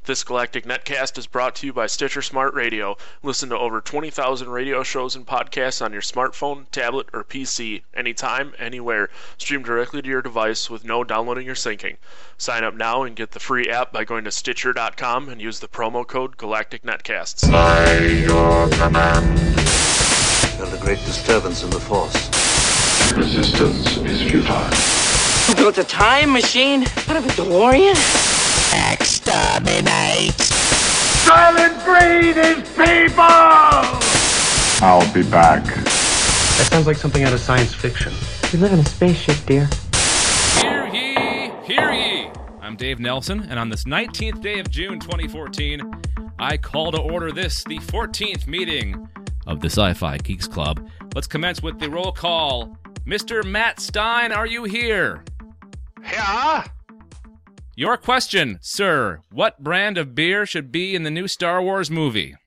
This Galactic Netcast is brought to you by Stitcher Smart Radio. Listen to over 20,000 radio shows and podcasts on your smartphone, tablet, or PC, anytime, anywhere. Stream directly to your device with no downloading or syncing. Sign up now and get the free app by going to Stitcher.com and use the promo code Galactic Netcasts. By your command. Felt a great disturbance in the Force. Resistance is futile. You built a time machine out of a DeLorean? Exterminate! Silent breed is people! I'll be back. That sounds like something out of science fiction. We live in a spaceship, dear. Hear ye, hear ye! I'm Dave Nelson, and on this 19th day of June 2014, I call to order this, the 14th meeting of the Sci-Fi Geeks Club. Let's commence with the roll call. Mr. Matt Stein, are you here? Yeah? Your question, sir. What brand of beer should be in the new Star Wars movie?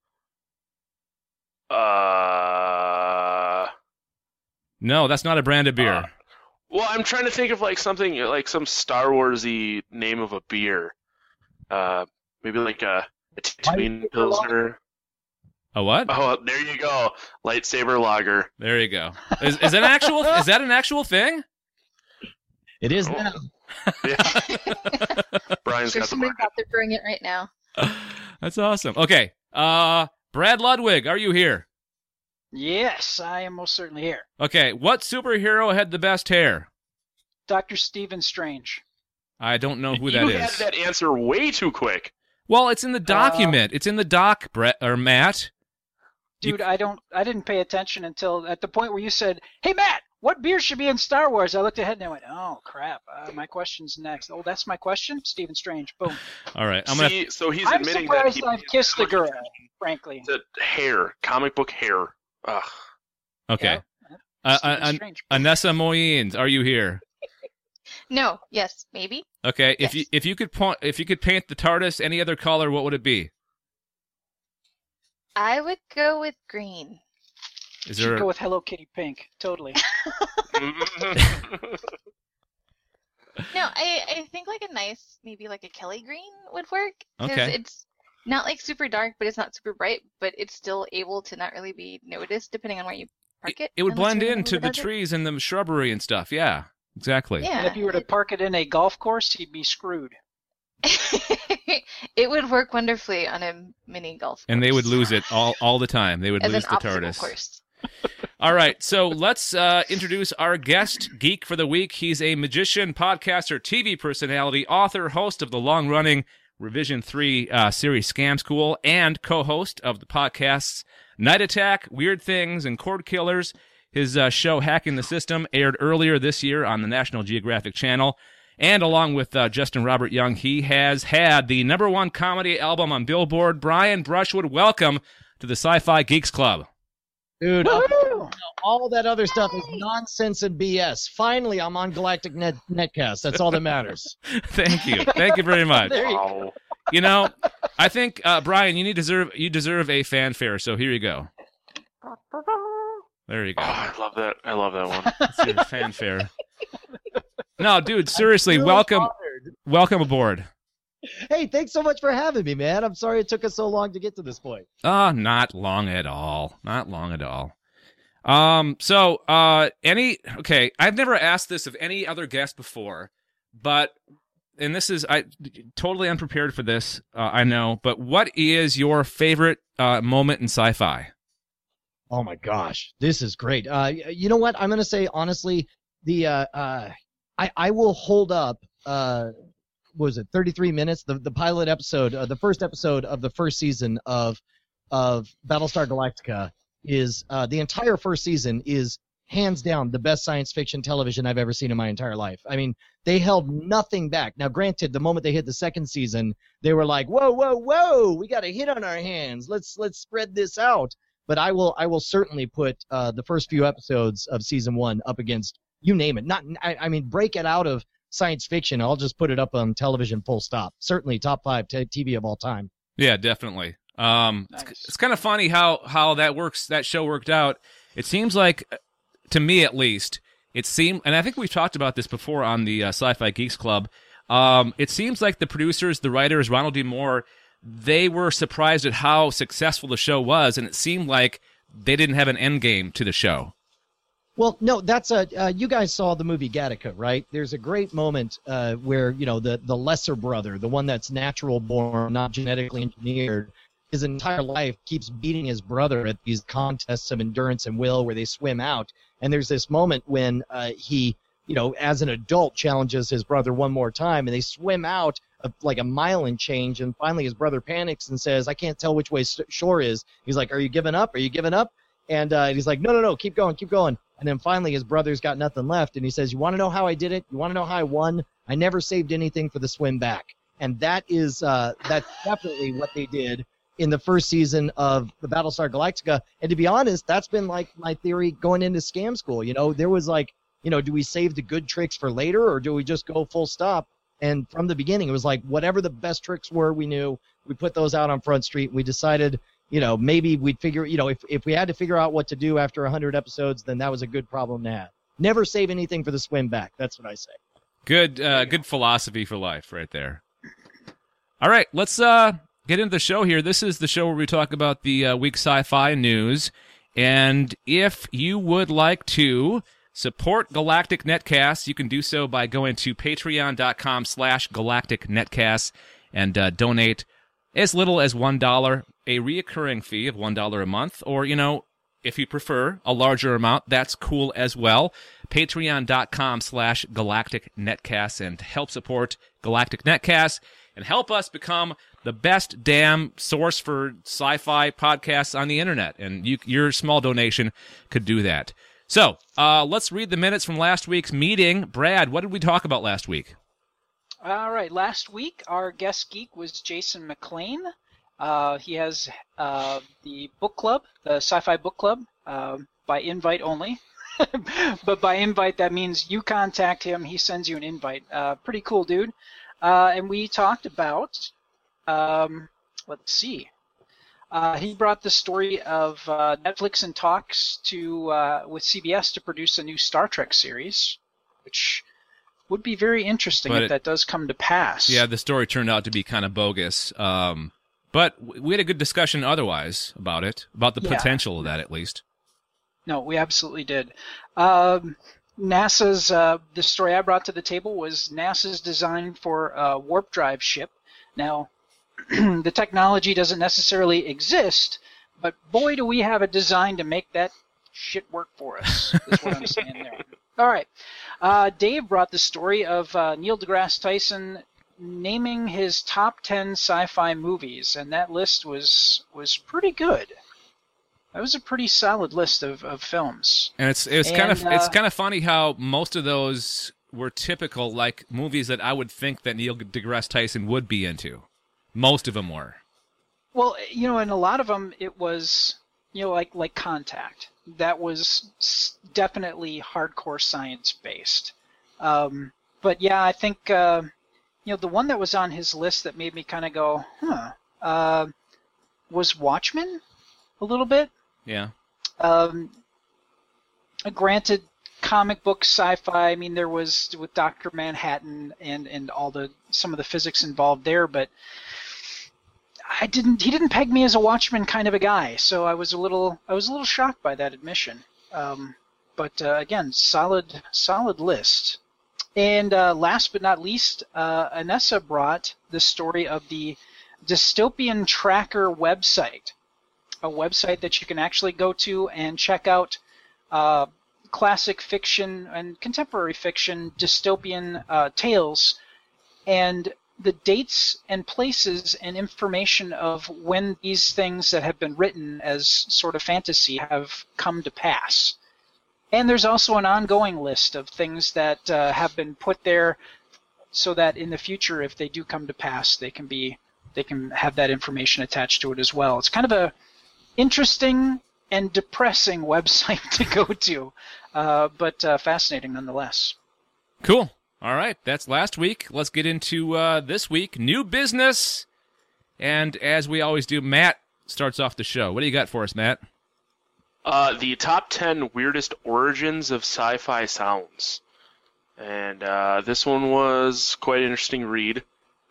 No, that's not a brand of beer. Well, I'm trying to think of like something like some Star Warsy name of a beer. Maybe like a Tatooine Pilsner. A what? Oh, there you go. Lightsaber lager. There you go. Is that an actual? Is that an actual thing? It is now. Yeah. Brian's There's got the somebody market. out there brewing it right now. That's awesome. Okay. Brad Ludwig, are you here? Yes, I am most certainly here. Okay. What superhero had the best hair? Dr. Stephen Strange. I don't know who that You is. had that answer way too quick. Well, it's in the document. It's in the doc, Brett or Matt. Dude, I didn't pay attention until at the point where you said, "Hey Matt, what beer should be in Star Wars?" I looked ahead and I went, "Oh crap, my question's next." Oh, that's my question? Stephen Strange. Boom. All right. So he's I'm admitting that surprised I've kissed a girl, frankly. The hair, comic book hair. Ugh. Okay. Yeah, Stephen Strange. Anessa Moyens, are you here? No, yes, maybe. Okay. Yes. If you could paint the TARDIS any other color, what would it be? I would go with green. Is Should there? go with Hello Kitty pink. Totally. No, I think like a nice, maybe like a Kelly green would work. 'Cause Okay. it's not like super dark, but it's not super bright, but it's still able to not really be noticed depending on where you park it. It would unless blend you're in into the middle of desert. trees and the shrubbery and stuff. Yeah. Exactly. Yeah. And if you were to park it in a golf course, you'd be screwed. It would work wonderfully on a mini golf course. And they would lose it all the time. They would as lose an the obstacle TARDIS. course. All right, so let's introduce our guest geek for the week. He's a magician, podcaster, TV personality, author, host of the long-running Revision 3 series Scam School, and co-host of the podcasts Night Attack, Weird Things, and Cord Killers. His show Hacking the System aired earlier this year on the National Geographic Channel. And along with Justin Robert Young, he has had the #1 comedy album on Billboard. Brian Brushwood, welcome to the Sci-Fi Geeks Club. Dude, all that other stuff is nonsense and BS. Finally, I'm on Galactic Netcast. That's all that matters. Thank you. Thank you very much. There you Wow. You know, I think, Brian, you deserve a fanfare, so here you go. There you Oh, go. I love that. I love that one. That's your fanfare. No, dude, seriously, really welcome honored. aboard. Hey, thanks so much for having me, man. I'm sorry it took us so long to get to this point. Not long at all. Not long at all. Okay, I've never asked this of any other guest before, and this is, I totally unprepared for this, I know, but what is your favorite moment in sci-fi? Oh my gosh, this is great. You know what? I'm gonna say honestly, I will hold up. What was it 33 minutes? The pilot episode, the first episode of the first season of Battlestar Galactica is the entire first season is hands down the best science fiction television I've ever seen in my entire life. I mean, they held nothing back. Now, granted, the moment they hit the second season, they were like, whoa, we got a hit on our hands. Let's spread this out. But I will certainly put the first few episodes of season 1 up against you name it. I mean, break it out of science fiction. I'll just put it up on television. Full stop. Certainly top 5 TV of all time. Yeah, definitely. Nice. It's kind of funny how that works. That show worked out. It seems like, to me at least, it seemed, and I think we've talked about this before on the Sci-Fi Geeks Club. It seems like the producers, the writers, Ronald D. Moore, they were surprised at how successful the show was, and it seemed like they didn't have an end game to the show. Well, no, that's you guys saw the movie Gattaca, right? There's a great moment where, you know, the lesser brother, the one that's natural born, not genetically engineered, his entire life keeps beating his brother at these contests of endurance and will where they swim out. And there's this moment when he, you know, as an adult challenges his brother one more time, and they swim out like a mile and change, and finally his brother panics and says, I can't tell which way shore is. He's like, are you giving up? Are you giving up? And he's like, no, keep going. And then finally his brother's got nothing left, and he says, you want to know how I did it? You want to know how I won? I never saved anything for the swim back. And that is that's definitely what they did in the first season of the Battlestar Galactica. And to be honest, that's been like my theory going into Scam School. You know, there was like, you know, do we save the good tricks for later, or do we just go full stop? And from the beginning, it was like whatever the best tricks were, we knew, we put those out on Front Street. We decided, you know, maybe we'd figure, you know, if we had to figure out what to do after 100 episodes, then that was a good problem to have. Never save anything for the swim back. That's what I say. Good philosophy for life right there. All right, let's get into the show here. This is the show where we talk about the week sci-fi news. And if you would like to support Galactic Netcast, you can do so by going to patreon.com/Galactic Netcast and donate as little as $1, a reoccurring fee of $1 a month, or, you know, if you prefer a larger amount, that's cool as well. Patreon.com/Galactic Netcast, and help support Galactic Netcast and help us become the best damn source for sci-fi podcasts on the internet. And your small donation could do that. So let's read the minutes from last week's meeting. Brad, what did we talk about last week? All right, last week our guest geek was Jason McLean. He has the book club, the Sci-Fi Book Club, by invite only. But by invite, that means you contact him, he sends you an invite. Pretty cool dude. And we talked about, let's see. He brought the story of Netflix in talks with CBS to produce a new Star Trek series, which would be very interesting if that does come to pass. Yeah, the story turned out to be kind of bogus. But we had a good discussion otherwise about it, about the potential of that at least. No, we absolutely did. NASA's, the story I brought to the table was NASA's design for a warp drive ship. Now, the technology doesn't necessarily exist, but boy, do we have a design to make that shit work for us, is what I'm saying there. All right. Dave brought the story of Neil deGrasse Tyson naming his top 10 sci-fi movies, and that list was pretty good. That was a pretty solid list of films. And it's kind of funny how most of those were typical, like movies that I would think that Neil deGrasse Tyson would be into. Most of them were. Well, you know, and a lot of them it was, you know, like Contact. That was definitely hardcore science based. But yeah, I think you know, the one that was on his list that made me kind of go, was Watchmen a little bit. Yeah. Granted, comic book sci-fi. I mean, there was with Dr. Manhattan and some of the physics involved there, but he didn't peg me as a Watchmen kind of a guy, so I was a little shocked by that admission. But again, solid list. And last but not least, Anessa brought the story of the Dystopian Tracker website, a website that you can actually go to and check out classic fiction and contemporary fiction dystopian tales, and the dates and places and information of when these things that have been written as sort of fantasy have come to pass. And there's also an ongoing list of things that have been put there so that in the future, if they do come to pass, they can have that information attached to it as well. It's kind of a interesting and depressing website to go to, but fascinating nonetheless. Cool. All right, that's last week. Let's get into this week. New business. And as we always do, Matt starts off the show. What do you got for us, Matt? The top 10 weirdest origins of sci-fi sounds. And this one was quite an interesting read.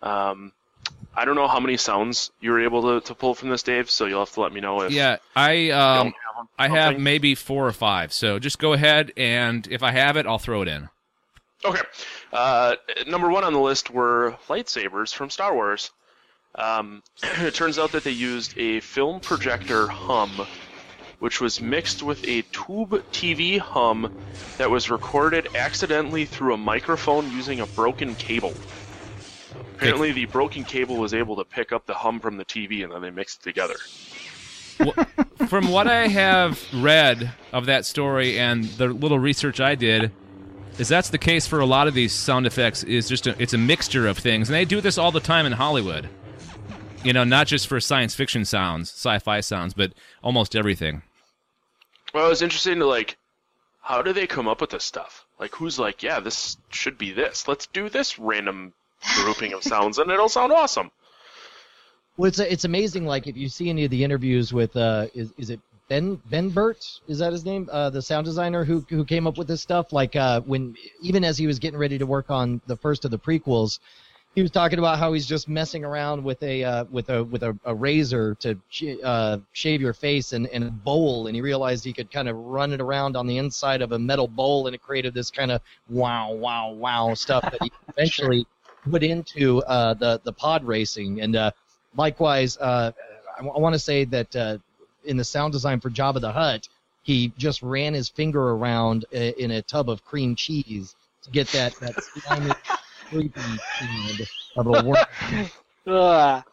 I don't know how many sounds you were able to pull from this, Dave, so you'll have to let me know if I have maybe 4 or 5, so just go ahead, and if I have it, I'll throw it in. Okay. Number 1 on the list were lightsabers from Star Wars. It turns out that they used a film projector hum, which was mixed with a tube TV hum that was recorded accidentally through a microphone using a broken cable. Apparently, the broken cable was able to pick up the hum from the TV, and then they mixed it together. From what I have read of that story and the little research I did, is that's the case for a lot of these sound effects. Is just it's a mixture of things, and they do this all the time in Hollywood. You know, not just for science fiction sounds, sci-fi sounds, but almost everything. Well, it was interesting to, how do they come up with this stuff? Who's yeah, this should be this. Let's do this random grouping of sounds, and it'll sound awesome. Well, it's amazing. If you see any of the interviews with, is it Ben Burt? Is that his name? The sound designer who came up with this stuff. When even as he was getting ready to work on the first of the prequels, he was talking about how he's just messing around with a razor to shave your face and a bowl, and he realized he could kind of run it around on the inside of a metal bowl, and it created this kind of wow stuff that he eventually put into the pod racing. And likewise, I want to say that in the sound design for Jabba the Hutt, he just ran his finger around in a tub of cream cheese to get that slimy, creepy sound of a worm.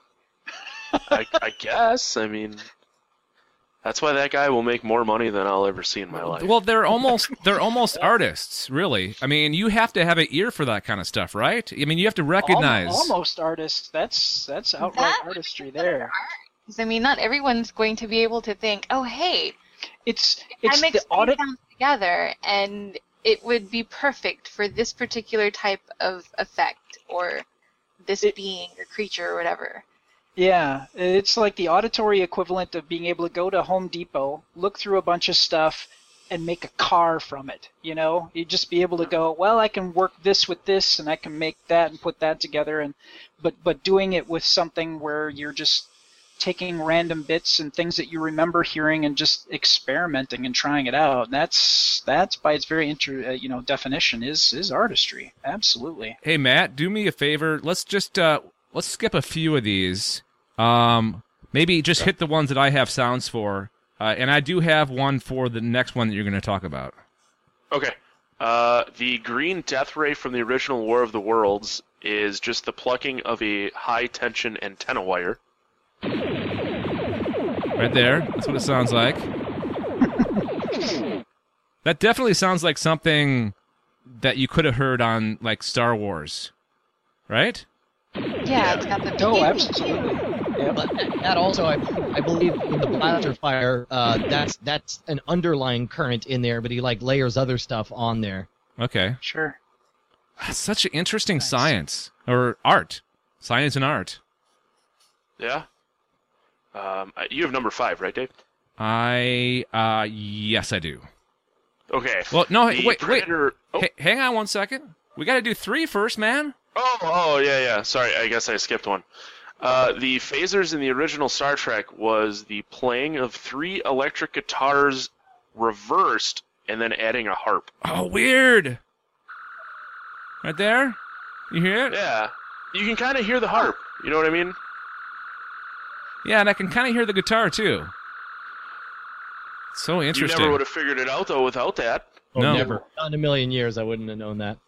I guess. I mean, that's why that guy will make more money than I'll ever see in my life. Well, they're almost artists, really. I mean, you have to have an ear for that kind of stuff, right? I mean, you have to recognize. Almost artists. That's outright artistry there. I mean, not everyone's going to be able to think, oh, hey, it's I mix the audit sounds together, and it would be perfect for this particular type of effect, or this being or creature or whatever. Yeah, it's like the auditory equivalent of being able to go to Home Depot, look through a bunch of stuff, and make a car from it. You know, you'd just be able to go, well, I can work this with this, and I can make that and put that together, but doing it with something where you're just taking random bits and things that you remember hearing and just experimenting and trying it out. That's by its very definition is artistry. Absolutely. Hey Matt, do me a favor. Let's just let's skip a few of these. Maybe just hit the ones that I have sounds for. And I do have one for the next one that you're going to talk about. Okay. The green death ray from the original War of the Worlds is just the plucking of a high-tension antenna wire. Right there. That's what it sounds like. That definitely sounds like something that you could have heard on, Star Wars. Right? Yeah, it's got the Oh, absolutely. Yeah, but that also, I believe, in the blaster fire, that's an underlying current in there, but he layers other stuff on there. Okay. Sure. That's such an interesting science. Or art. Science and art. Yeah. You have number 5, right, Dave? Yes, I do. Okay. Well, no, The wait. Predator... Oh. Hang on one second. We got to do 3 first, man. Oh, yeah. Sorry, I guess I skipped one. The phasers in the original Star Trek was the playing of 3 electric guitars reversed and then adding a harp. Oh, weird. Right there? You hear it? Yeah. You can kind of hear the harp. You know what I mean? Yeah, and I can kind of hear the guitar, too. So interesting. You never would have figured it out, though, without that. Oh, No. never. Not in a million years, I wouldn't have known that.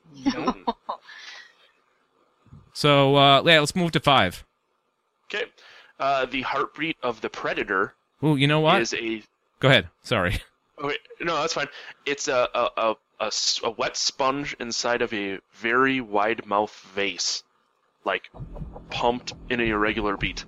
So, let's move to 5. Okay. The heartbeat of the Predator Ooh, you know what? is a... Go ahead. Sorry. Okay, no, that's fine. It's a wet sponge inside of a very wide mouth vase, pumped in a irregular beat.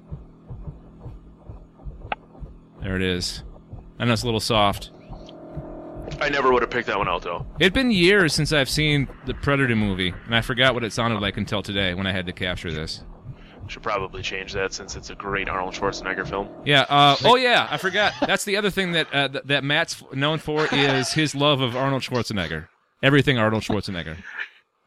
There it is. I know it's a little soft. I never would have picked that one out, though. It'd been years since I've seen the Predator movie, and I forgot what it sounded like until today when I had to capture this. Should probably change that since it's a great Arnold Schwarzenegger film. Yeah. Oh, yeah. I forgot. That's the other thing that Matt's known for is his love of Arnold Schwarzenegger. Everything Arnold Schwarzenegger.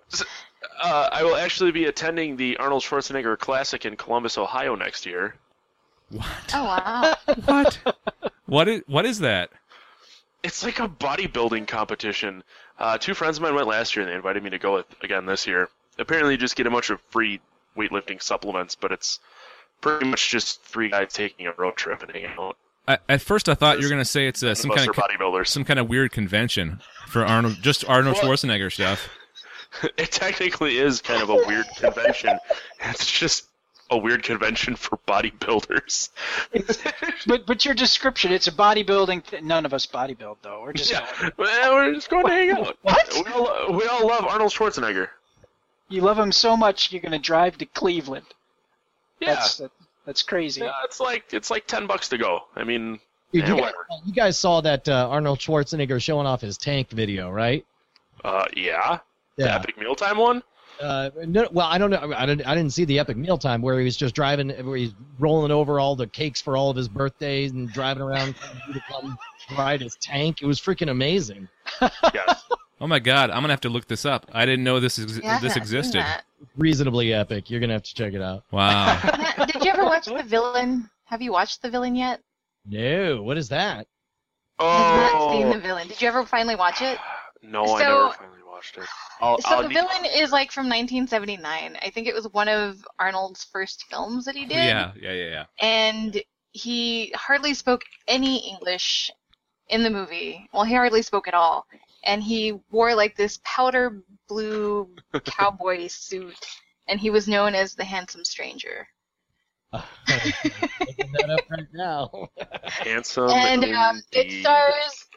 I will actually be attending the Arnold Schwarzenegger Classic in Columbus, Ohio next year. What? Oh wow. What is that? It's like a bodybuilding competition. Two friends of mine went last year, and they invited me to go again this year. Apparently, you just get a bunch of free weightlifting supplements, but it's pretty much just three guys taking a road trip and hanging out. At first, I thought you were going to say it's some kind of bodybuilders. some kind of weird convention for Arnold Schwarzenegger stuff. It technically is kind of a weird convention. It's just a weird convention for bodybuilders. But your description, it's a bodybuilding. None of us bodybuild though. We're just we're just going to hang out. What? We all love Arnold Schwarzenegger. You love him so much you're gonna drive to Cleveland. Yeah, that's crazy. Yeah, it's like $10 to go. I mean, Dude, whatever. you guys saw that Arnold Schwarzenegger showing off his tank video, right? Yeah. The Epic Mealtime one. No, well, I don't know. I didn't see the Epic Mealtime where he was just driving, where he's rolling over all the cakes for all of his birthdays and driving around to come ride his tank. It was freaking amazing. Yes. Oh my God, I'm gonna have to look this up. I didn't know this Yeah, I've not seen existed. that. Reasonably epic. You're gonna have to check it out. Wow. Matt, did you ever watch The Villain? Have you watched The Villain yet? No, what is that? I've not seen The Villain. Did you ever finally watch it? No, I never finally watched it. The Villain is like from 1979. I think it was one of Arnold's first films that he did. Yeah. And he hardly spoke any English in the movie. Well, he hardly spoke at all. And he wore like this powder blue cowboy suit, and he was known as the Handsome Stranger. Looking that up right now. Handsome. And it indeed. stars,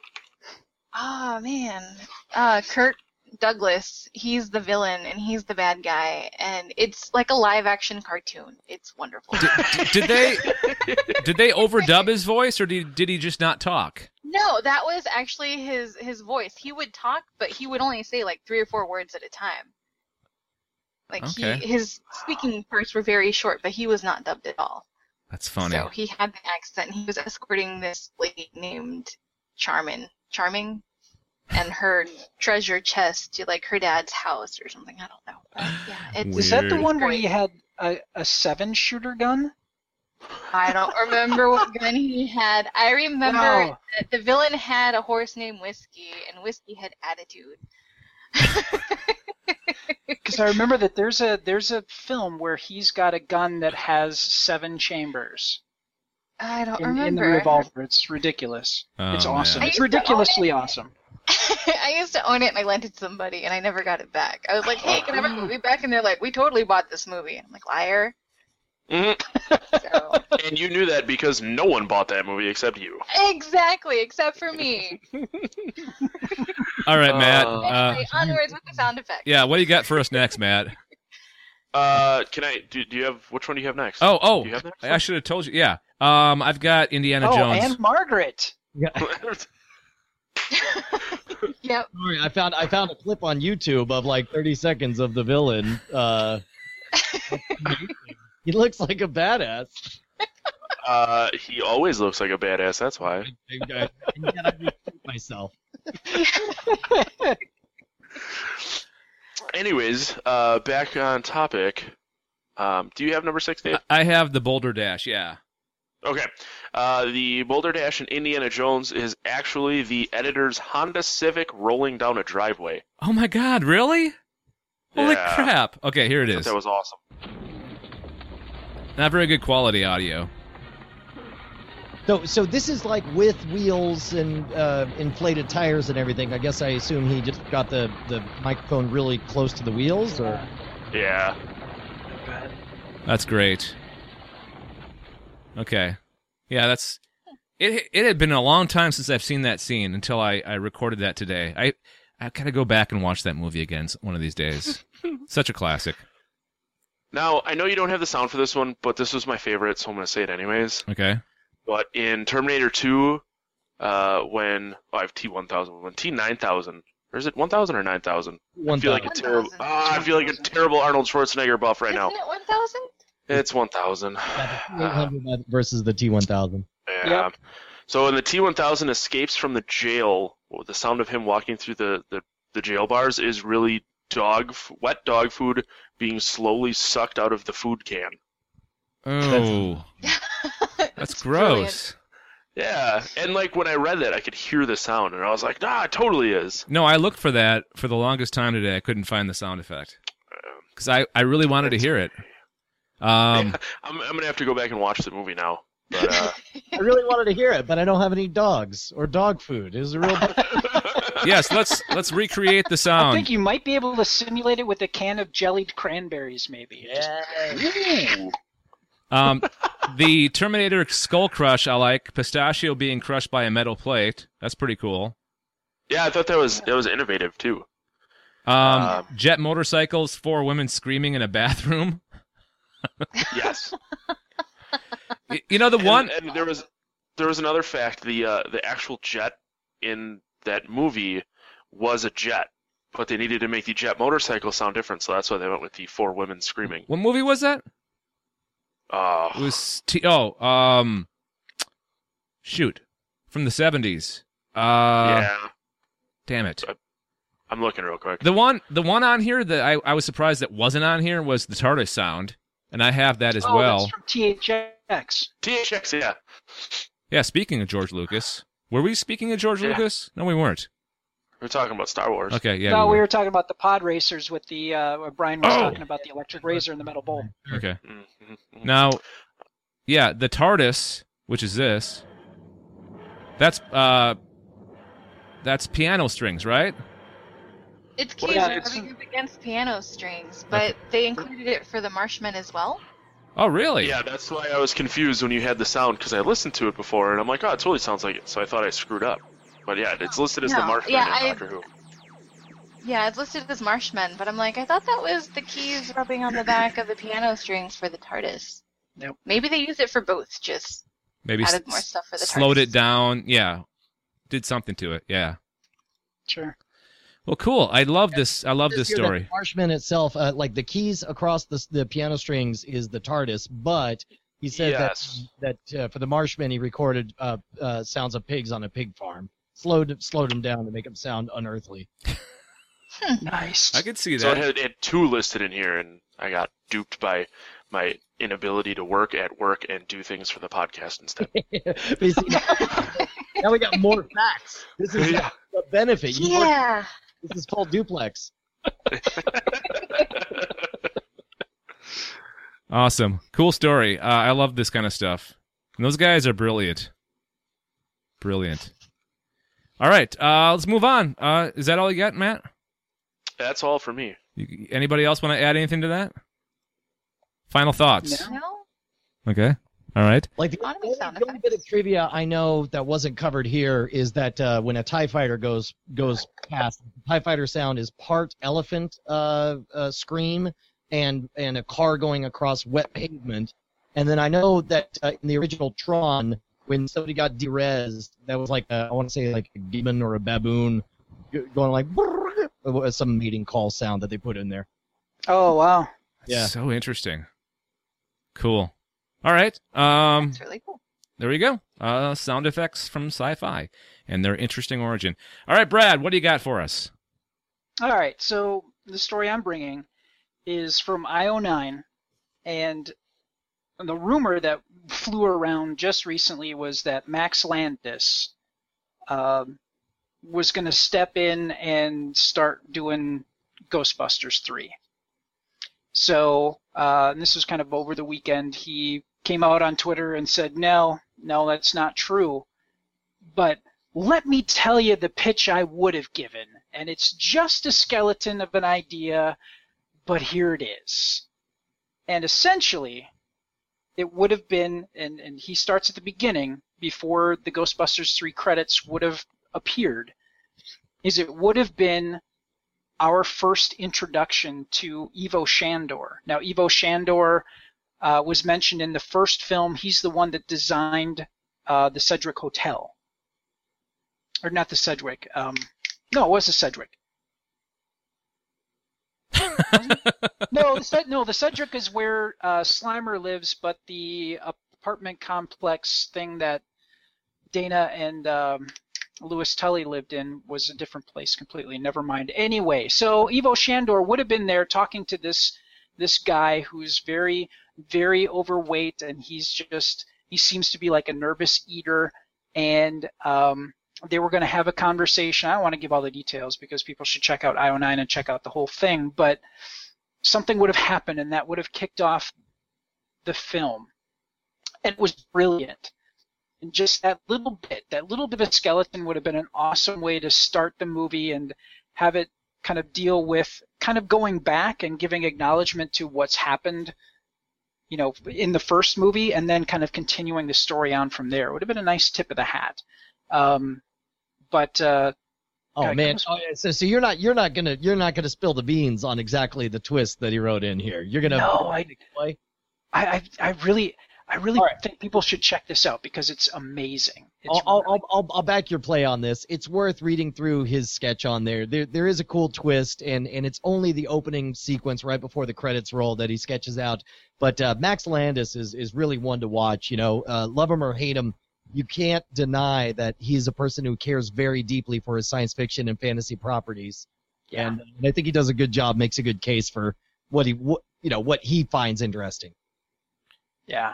Kirk Douglas. He's the villain, and he's the bad guy, and it's like a live-action cartoon. It's wonderful. Did they overdub his voice, or did he just not talk? No, that was actually his voice. He would talk, but he would only say like 3 or 4 words at a time. Like Okay. his speaking parts were very short, but he was not dubbed at all. That's funny. So he had the accent. He was escorting this lady named Charming, and her treasure chest to like her dad's house or something. I don't know. But, yeah, it's Is that the Weird. one where he had a 7-shooter gun? I don't remember what gun he had. I remember Wow. that the villain had a horse named Whiskey, and Whiskey had attitude. Because I remember that there's a film where he's got a gun that has 7 chambers I don't in the remember. revolver. It's ridiculous. Oh, It's awesome. man. It's ridiculously awesome. I used to own it, and I lent it to somebody, and I never got it back. I was like, "Hey, can I have a movie back?" And they're like, "We totally bought this movie." And I'm like, "Liar." Mhm. So, And you knew that because no one bought that movie except you. exactly, except for me. All right, Matt. Anyway, onwards with the sound effects. Yeah, what do you got for us next, Matt? Can I? Do you have? Which one do you have next? Oh, Do you have next? I should have told you. Yeah. I've got Indiana Oh, Jones. and Margaret. Yep. Sorry, I found a clip on YouTube of like 30 seconds of the villain. He looks like a badass. He always looks like a badass. That's why. And yet I repeat myself. Anyways, back on topic. Do you have number 6, Dave? I have the Boulder Dash. Yeah. Okay. The Boulder Dash in Indiana Jones is actually the editor's Honda Civic rolling down a driveway. Oh my God! Really? Holy Yeah. crap! Okay, here it I thought is. that was awesome. Not very good quality audio. So this is like with wheels and inflated tires and everything. I guess I assume he just got the microphone really close to the wheels, or Yeah. That's great. Okay. Yeah, that's it. It had been a long time since I've seen that scene until I recorded that today. I gotta go back and watch that movie again one of these days. Such a classic. Now, I know you don't have the sound for this one, but this was my favorite, so I'm going to say it anyways. Okay. But in Terminator 2, when I have T-1000, when T-9000, or is it 1,000 or 9,000? I feel like a 1,000. terrible. I feel like a terrible Arnold Schwarzenegger buff right now. Isn't it 1,000? It's 1,000. T800 versus the T1000. Yeah. Yep. So when the T-1000 escapes from the jail, the sound of him walking through the jail bars is really wet dog food being slowly sucked out of the food can. Oh, that's gross. Yeah, and like when I read that, I could hear the sound, and I was like, nah, it totally is. No, I looked for that for the longest time today. I couldn't find the sound effect because I really wanted to hear it. I'm gonna have to go back and watch the movie now. But I really wanted to hear it, but I don't have any dogs or dog food. It was a real. Yes, let's recreate the I sound. think you might be able to simulate it with a can of jellied cranberries, maybe. Yeah. The Terminator Skull Crush, I like. Pistachio being crushed by a metal plate. That's pretty cool. yeah, I thought that was innovative too. Jet motorcycles, 4 women screaming in a bathroom. Yes. You know the one. And there was another fact. The actual jet in that movie was a jet, but they needed to make the jet motorcycle sound different, so that's why they went with the 4 women screaming. What movie was that? It was shoot, from the 70s. Yeah. Damn it. I'm looking real quick. The one on here that I was surprised that wasn't on here was the TARDIS sound, and I have that as well. That's from THX. THX, yeah. Yeah, speaking of George Lucas. Were we speaking of George Lucas? No, we weren't. We're talking about Star Wars. Okay, yeah. No, we were talking about the pod racers with the where Brian was talking about the electric razor and the metal bowl. Okay. Mm-hmm. Now, yeah, the TARDIS, which is this, that's piano strings, right? It's keys rubbing up against piano strings, but they included it for the Marshmen as well. Oh, really? Yeah, that's why I was confused when you had the sound, because I listened to it before, and I'm like, oh, it totally sounds like it, so I thought I screwed up. But yeah, it's listed as the Marshmen in Doctor Who. Yeah, it's listed as Marshmen, but I'm like, I thought that was the keys rubbing on the back of the piano strings for the TARDIS. Nope. Maybe they used it for both, just maybe added more stuff for the slowed TARDIS. it down. Yeah, did something to it. Yeah. Sure. Well, cool. I love this. I love this story. The Marshman itself, like the keys across the piano strings, is the TARDIS, but he said that for the Marshman he recorded sounds of pigs on a pig farm, slowed them down to make them sound unearthly. Nice. I could see that. So it had 2 listed in here, and I got duped by my inability to work at work and do things for the podcast instead. Now we got more facts. This is a benefit. Yeah. This is called duplex. Awesome. Cool story. I love this kind of stuff. And those guys are brilliant. Brilliant. All right. Let's move on. Is that all you got, Matt? That's all for me. Anybody else want to add anything to that? Final thoughts? No? Okay. All right. Like the Automatic sound only bit of effects. trivia I know that wasn't covered here is that when a TIE fighter goes past, the TIE fighter sound is part elephant scream and a car going across wet pavement. And then I know that in the original Tron, when somebody got derezed, that was like I want to say like a gibbon or a baboon going like some mating call sound that they put in there. Oh, wow. Yeah. So interesting. Cool. All right. That's really cool. There we go. Sound effects from sci-fi and their interesting origin. All right, Brad, what do you got for us? All right, so the story I'm bringing is from IO9, and the rumor that flew around just recently was that Max Landis was going to step in and start doing Ghostbusters 3. So and this was kind of over the weekend. He came out on Twitter and said, no, that's not true. But let me tell you the pitch I would have given. And it's just a skeleton of an idea, but here it is. And essentially, it would have been, and he starts at the beginning, before the Ghostbusters 3 credits would have appeared, is it would have been our first introduction to Ivo Shandor. Now, Ivo Shandor was mentioned in the first film. He's the one that designed the Cedric Hotel. Or not the Cedric. No, it was the Cedric. No, the Cedric is where Slimer lives, but the apartment complex thing that Dana and Louis Tully lived in was a different place completely. Never mind. Anyway, so Ivo Shandor would have been there talking to this guy who's very, very overweight, and he seems to be like a nervous eater, and they were going to have a conversation. I don't want to give all the details because people should check out IO9 and check out the whole thing, but something would have happened, and that would have kicked off the film. And it was brilliant. And just that little bit of skeleton would have been an awesome way to start the movie and have it kind of deal with kind of going back and giving acknowledgement to what's happened, in the first movie, and then kind of continuing the story on from there. It would have been a nice tip of the hat. So you're not gonna spill the beans on exactly the twist that he wrote in here. You're gonna. No, I really think people should check this out because it's amazing. I'll back your play on this. It's worth reading through his sketch on there. There is a cool twist, and it's only the opening sequence right before the credits roll that he sketches out. But Max Landis is really one to watch. Love him or hate him, you can't deny that he's a person who cares very deeply for his science fiction and fantasy properties. Yeah. And I think he does a good job, makes a good case for what he finds interesting. Yeah,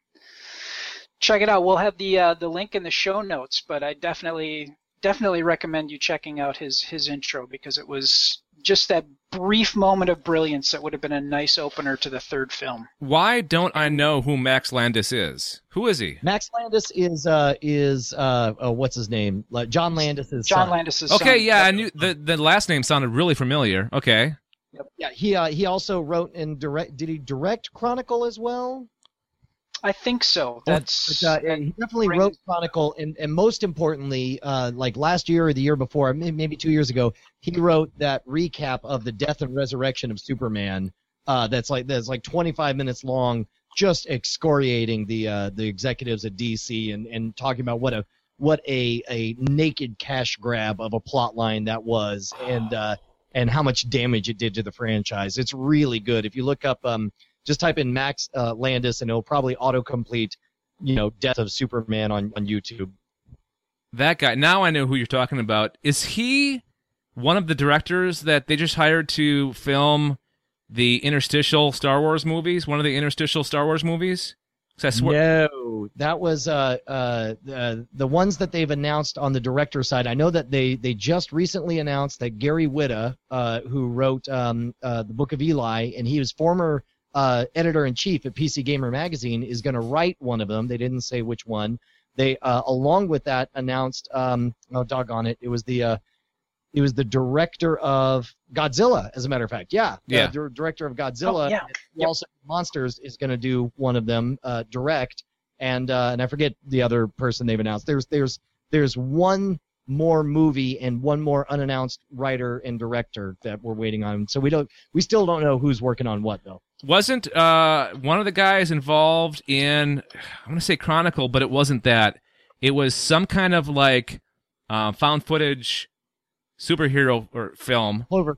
check it out. We'll have the link in the show notes, but I definitely recommend you checking out his intro because it was just that brief moment of brilliance that would have been a nice opener to the third film. Why don't I know who Max Landis is? Who is he? Max Landis is what's his name? John Landis' John Landis' Okay, son. yeah, I knew the last name sounded really familiar. Okay. Yep. Yeah, he also wrote and did he direct Chronicle as well? I think so. He definitely wrote Chronicle, and most importantly, like last year or the year before, maybe 2 years ago, he wrote that recap of the death and resurrection of Superman. That's like 25 minutes long, just excoriating the executives at DC and talking about what a naked cash grab of a plot line that was, and how much damage it did to the franchise. It's really good. If you look up. Just type in Max Landis, and it'll probably autocomplete, Death of Superman on YouTube. That guy. Now I know who you're talking about. Is he one of the directors that they just hired to film the interstitial Star Wars movies? One of the interstitial Star Wars movies? No, that was the ones that they've announced on the director side. I know that they just recently announced that Gary Whitta, who wrote the Book of Eli, and he was former editor-in-chief at PC Gamer Magazine, is going to write one of them. They didn't say which one. They, along with that, announced. Doggone it! It was the director of Godzilla, as a matter of fact. Yeah. The director of Godzilla. Oh, yeah. Also, Monsters is going to do one of them direct, and I forget the other person they've announced. There's one more movie and one more unannounced writer and director that we're waiting on. So we still don't know who's working on what though. Wasn't one of the guys involved in, I'm going to say Chronicle, but it wasn't that. It was some kind of like found footage superhero or film. Cloverfield.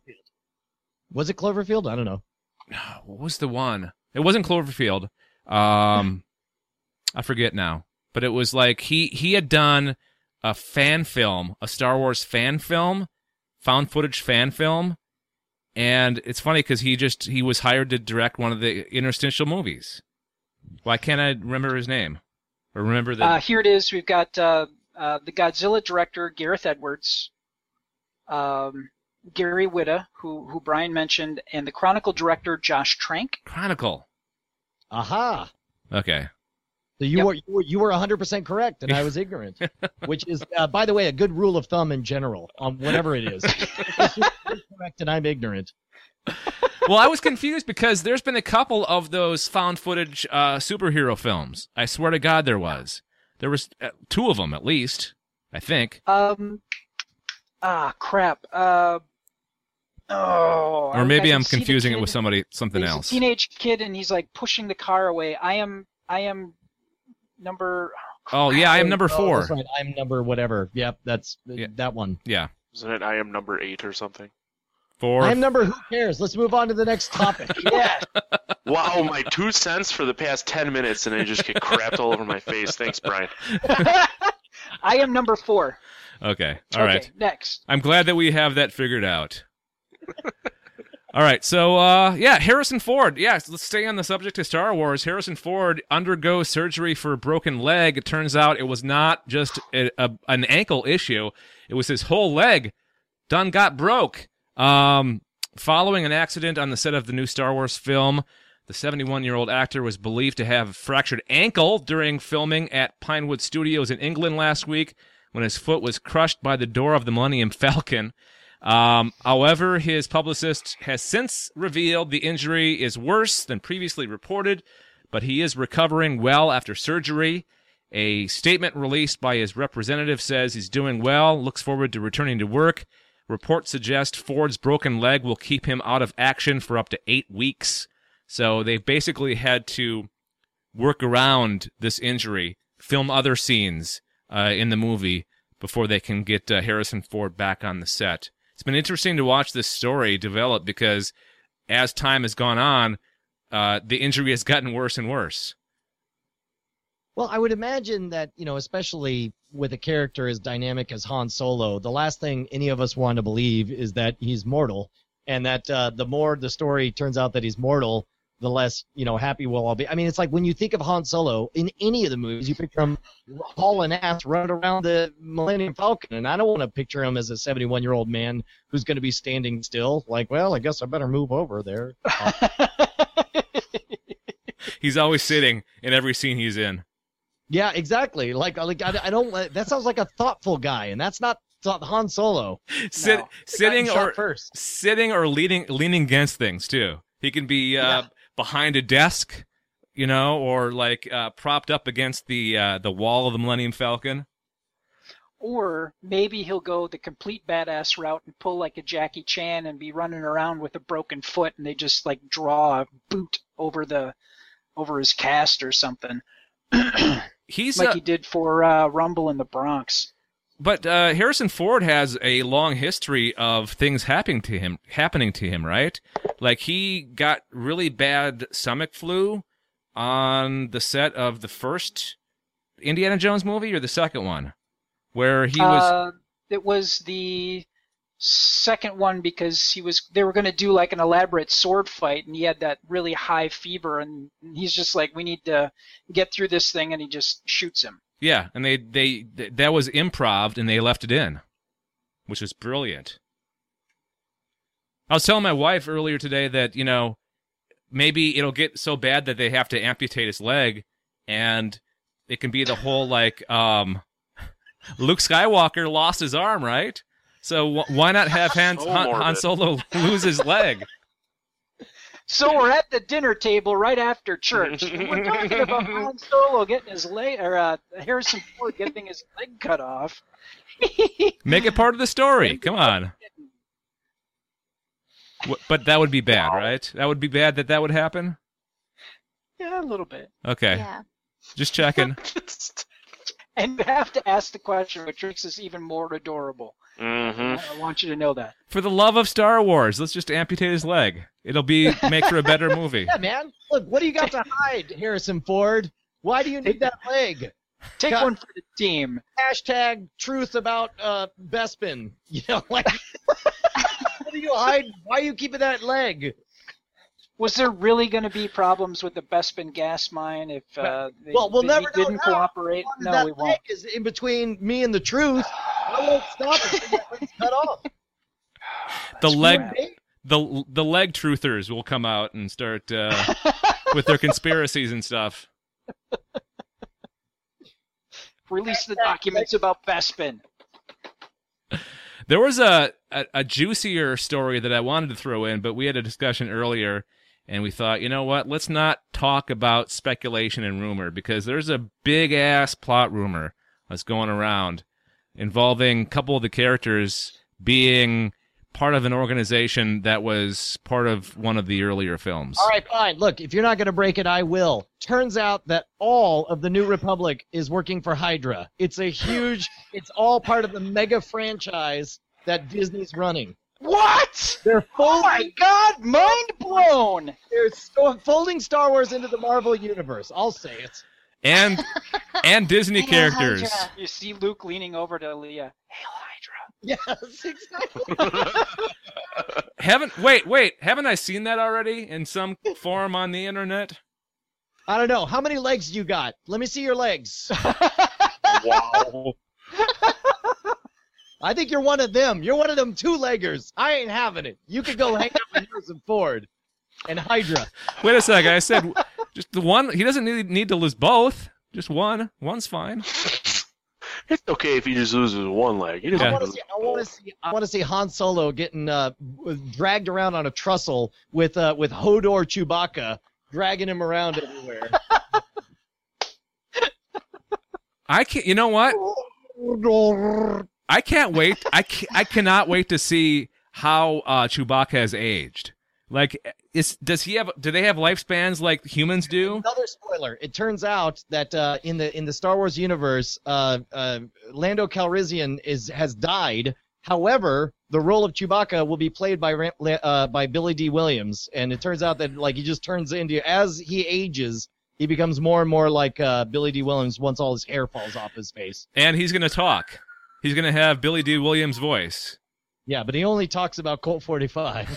Was it Cloverfield? I don't know. What was the one? It wasn't Cloverfield. I forget now. But it was like he had done a fan film, a Star Wars fan film, found footage fan film. And it's funny because he was hired to direct one of the interstitial movies. Why can't I remember his name? Or remember the... Here it is. We've got the Godzilla director, Gareth Edwards, Gary Whitta, who Brian mentioned, and the Chronicle director, Josh Trank. Chronicle. Aha. Okay. So you were 100% correct, and I was ignorant, which is, by the way, a good rule of thumb in general on whatever it is. You're correct, and I'm ignorant. Well, I was confused because there's been a couple of those found footage superhero films. I swear to God, there was. There was two of them at least, I think. Crap. Or maybe I'm confusing it with something else. A teenage kid, and he's like pushing the car away. I am number. Oh yeah, I am number 4. That's right. I'm number whatever. Yep, that's that one. Yeah. Isn't it I am number 8 or something? 4. I'm number. Who cares? Let's move on to the next topic. Yeah. Wow, my 2 cents for the past 10 minutes, and I just get crapped all over my face. Thanks, Brian. I am number 4. Okay. All right. Next. I'm glad that we have that figured out. All right, so, Harrison Ford. Yeah, let's stay on the subject of Star Wars. Harrison Ford undergoes surgery for a broken leg. It turns out it was not just an ankle issue. It was his whole leg done got broke. Following an accident on the set of the new Star Wars film, the 71-year-old actor was believed to have a fractured ankle during filming at Pinewood Studios in England last week when his foot was crushed by the door of the Millennium Falcon. However, his publicist has since revealed the injury is worse than previously reported, but he is recovering well after surgery. A statement released by his representative says he's doing well, looks forward to returning to work. Reports suggest Ford's broken leg will keep him out of action for up to 8 weeks. So they've basically had to work around this injury, film other scenes in the movie before they can get Harrison Ford back on the set. It's been interesting to watch this story develop because as time has gone on, the injury has gotten worse and worse. Well, I would imagine that, especially with a character as dynamic as Han Solo, the last thing any of us want to believe is that he's mortal, and that the more the story turns out that he's mortal, the less, happy we'll all be. I mean, it's like when you think of Han Solo in any of the movies, you picture him hauling ass running around the Millennium Falcon, and I don't want to picture him as a 71-year-old man who's going to be standing still, like, well, I guess I better move over there. He's always sitting in every scene he's in. Yeah, exactly. Like I don't. That sounds like a thoughtful guy, and that's not Han Solo. Sitting or leaning against things too. He can be behind a desk, or like propped up against the wall of the Millennium Falcon. Or maybe he'll go the complete badass route and pull like a Jackie Chan and be running around with a broken foot, and they just like draw a boot over his cast or something. He's like he did for Rumble in the Bronx. But Harrison Ford has a long history of things happening to him, right? Like he got really bad stomach flu on the set of the first Indiana Jones movie, or the second one, where he was. It was the second one because they were going to do like an elaborate sword fight, and he had that really high fever, and he's just like, we need to get through this thing, and he just shoots him. Yeah, and that was improv, and they left it in, which was brilliant. I was telling my wife earlier today that, maybe it'll get so bad that they have to amputate his leg, and it can be the whole, like, Luke Skywalker lost his arm, right? So why not have Han Solo lose his leg? So we're at the dinner table right after church. And we're talking about Han Solo getting his leg, or Harrison Ford getting his leg cut off. Make it part of the story. Come on. But that would be bad, right? That would be bad that would happen? Yeah, a little bit. Okay. Yeah. Just checking. And you have to ask the question, which makes this even more adorable. Mm-hmm. I want you to know that. For the love of Star Wars, let's just amputate his leg. It'll make for a better movie. Yeah, man. Look, what do you got to hide, Harrison Ford? Why do you need that leg? Take one for the team. Hashtag truth about Bespin. What do you hide? Why are you keeping that leg? Was there really going to be problems with the Bespin gas mine if we'll never know didn't cooperate? No, we won't. Is in between me and the truth. I won't stop until that leg's cut off. The leg truthers will come out and start with their conspiracies and stuff. Release the documents about Bespin. There was a juicier story that I wanted to throw in, but we had a discussion earlier, and we thought, you know what? Let's not talk about speculation and rumor, because there's a big-ass plot rumor that's going around involving a couple of the characters being part of an organization that was part of one of the earlier films. All right, fine. Look, if you're not going to break it, I will. Turns out that all of the New Republic is working for Hydra. It's all part of the mega franchise that Disney's running. What? They're oh my God, mind blown! They're folding Star Wars into the Marvel Universe. I'll say it. And Disney characters. Hydra. You see Luke leaning over to Leia. Hail Yes, exactly. Haven't I seen that already in some form on the internet? I don't know. How many legs you got? Let me see your legs. Wow. I think you're one of them. You're one of them two-leggers. I ain't having it. You could go hang out with Harrison Ford and Hydra. Wait a second. I said just the one. He doesn't need to lose both. Just one. One's fine. It's okay if he just loses one leg. He doesn't Yeah. lose I want to see Han Solo getting dragged around on a trestle with Hodor Chewbacca dragging him around everywhere. I can't. You know what? I can't wait. I cannot wait to see how Chewbacca has aged. Like, do they have lifespans like humans do? Another spoiler. It turns out that in the Star Wars universe, Lando Calrissian has died. However, the role of Chewbacca will be played by Billy D. Williams, and it turns out that he just turns into, as he ages, he becomes more and more like Billy D. Williams once all his hair falls off his face. And he's gonna talk. He's gonna have Billy D. Williams' voice. Yeah, but he only talks about Colt 45.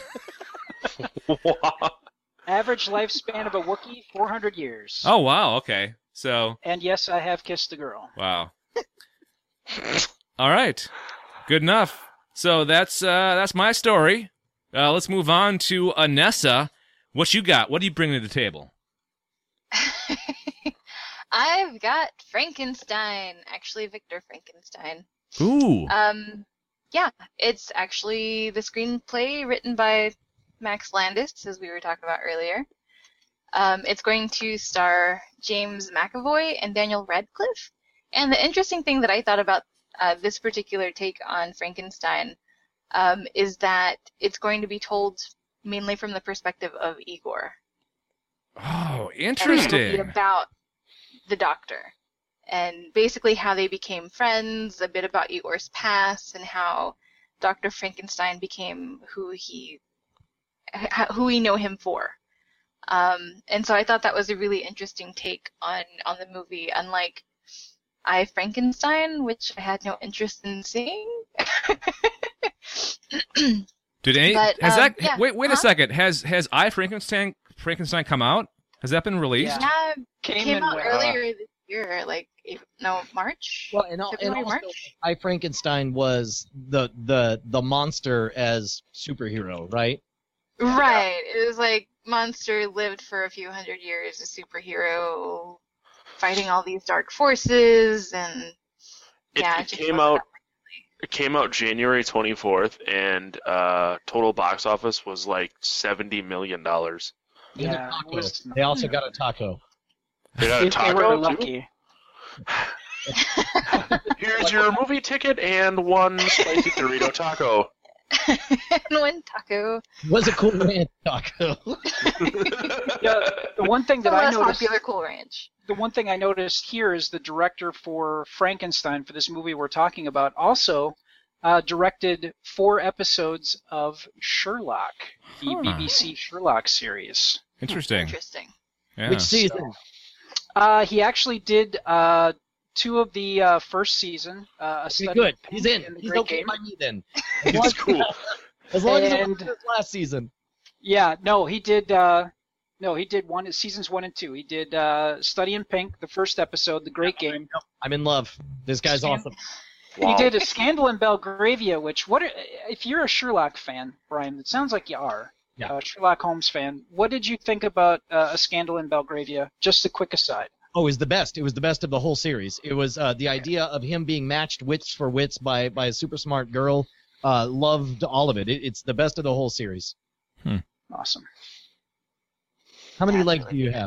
Average lifespan of a Wookiee, 400 years. Oh wow. Okay. So. And yes, I have kissed a girl. Wow. All right. Good enough. So that's my story. Let's move on to Anessa. What you got? What are you bringing to the table? I've got Frankenstein. Actually, Victor Frankenstein. Ooh. Yeah, it's actually the screenplay written by Max Landis, as we were talking about earlier. It's going to star James McAvoy and Daniel Radcliffe. And the interesting thing that I thought about this particular take on Frankenstein is that it's going to be told mainly from the perspective of Igor. Oh, And it'll interesting. be about the doctor and basically how they became friends, a bit about Igor's past, and how Dr. Frankenstein became who we know him for. And so I thought that was a really interesting take on the movie, unlike I, Frankenstein, which I had no interest in seeing. Did any? But, has that? yeah. Wait a second. Has I Frankenstein come out? Has that been released? Yeah, Came came and out went. earlier this year, like March. Well, and February, also, March. I Frankenstein was the monster as superhero, right? Right. It was like monster lived for a few hundred years, a superhero fighting all these dark forces, and yeah, It came out January 24th, and total box office was like $70 million. And a Yeah, taco. it was- They also got a taco. They got a If they were taco, too? lucky. Here's your movie ticket and one spicy Dorito taco. and one taco. It was a Cool Ranch taco. Yeah, the one thing The that I less noticed. popular Cool Ranch. The one thing I noticed here is the director for Frankenstein, for this movie we're talking about, also directed 4 episodes of Sherlock, the Huh. BBC Sherlock series. Interesting. Interesting. Yeah. Which season? He actually did 2 of the first season. A He's Study good. in He's Pink in. and The He's Great okay Game. by me then. It's cool. As long as it And- wasn't his last season. Yeah, no, he did. No, he did seasons 1 and 2. He did Study in Pink, the first episode, The Great Game. I'm in love. This guy's awesome. Wow. He did A Scandal in Belgravia, which if you're a Sherlock fan, Brian? It sounds like you are. Yeah. Sherlock Holmes fan. What did you think about A Scandal in Belgravia? Just a quick aside. Oh, it was the best. It was the best of the whole series. It was the idea of him being matched wits for wits by a super smart girl. Loved all of it. It's the best of the whole series. Awesome. How many legs do you have?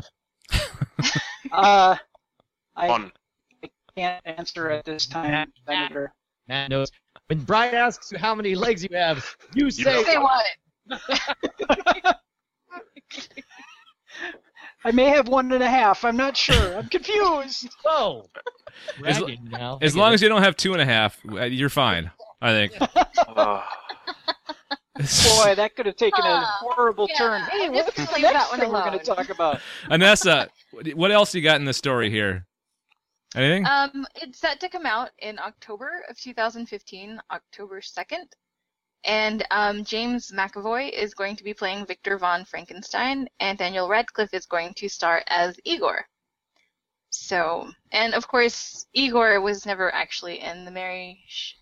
I Fun. can't answer at this time, Senator. Matt knows. When Brian asks you how many legs you have, you say Say what? I may have 1.5. I'm not sure. I'm confused. so. As- Bragging now. As long as you don't have 2.5, you're fine. I think. Boy, that could have taken a horrible yeah, turn. Hey, I'm what's just the gonna leave next that one thing we're going to alone. talk about? Anessa, what else you got in the story here? Anything? It's set to come out in October of 2015, October 2nd. And James McAvoy is going to be playing Victor von Frankenstein, and Daniel Radcliffe is going to star as Igor. So, and of course, Igor was never actually in the Mary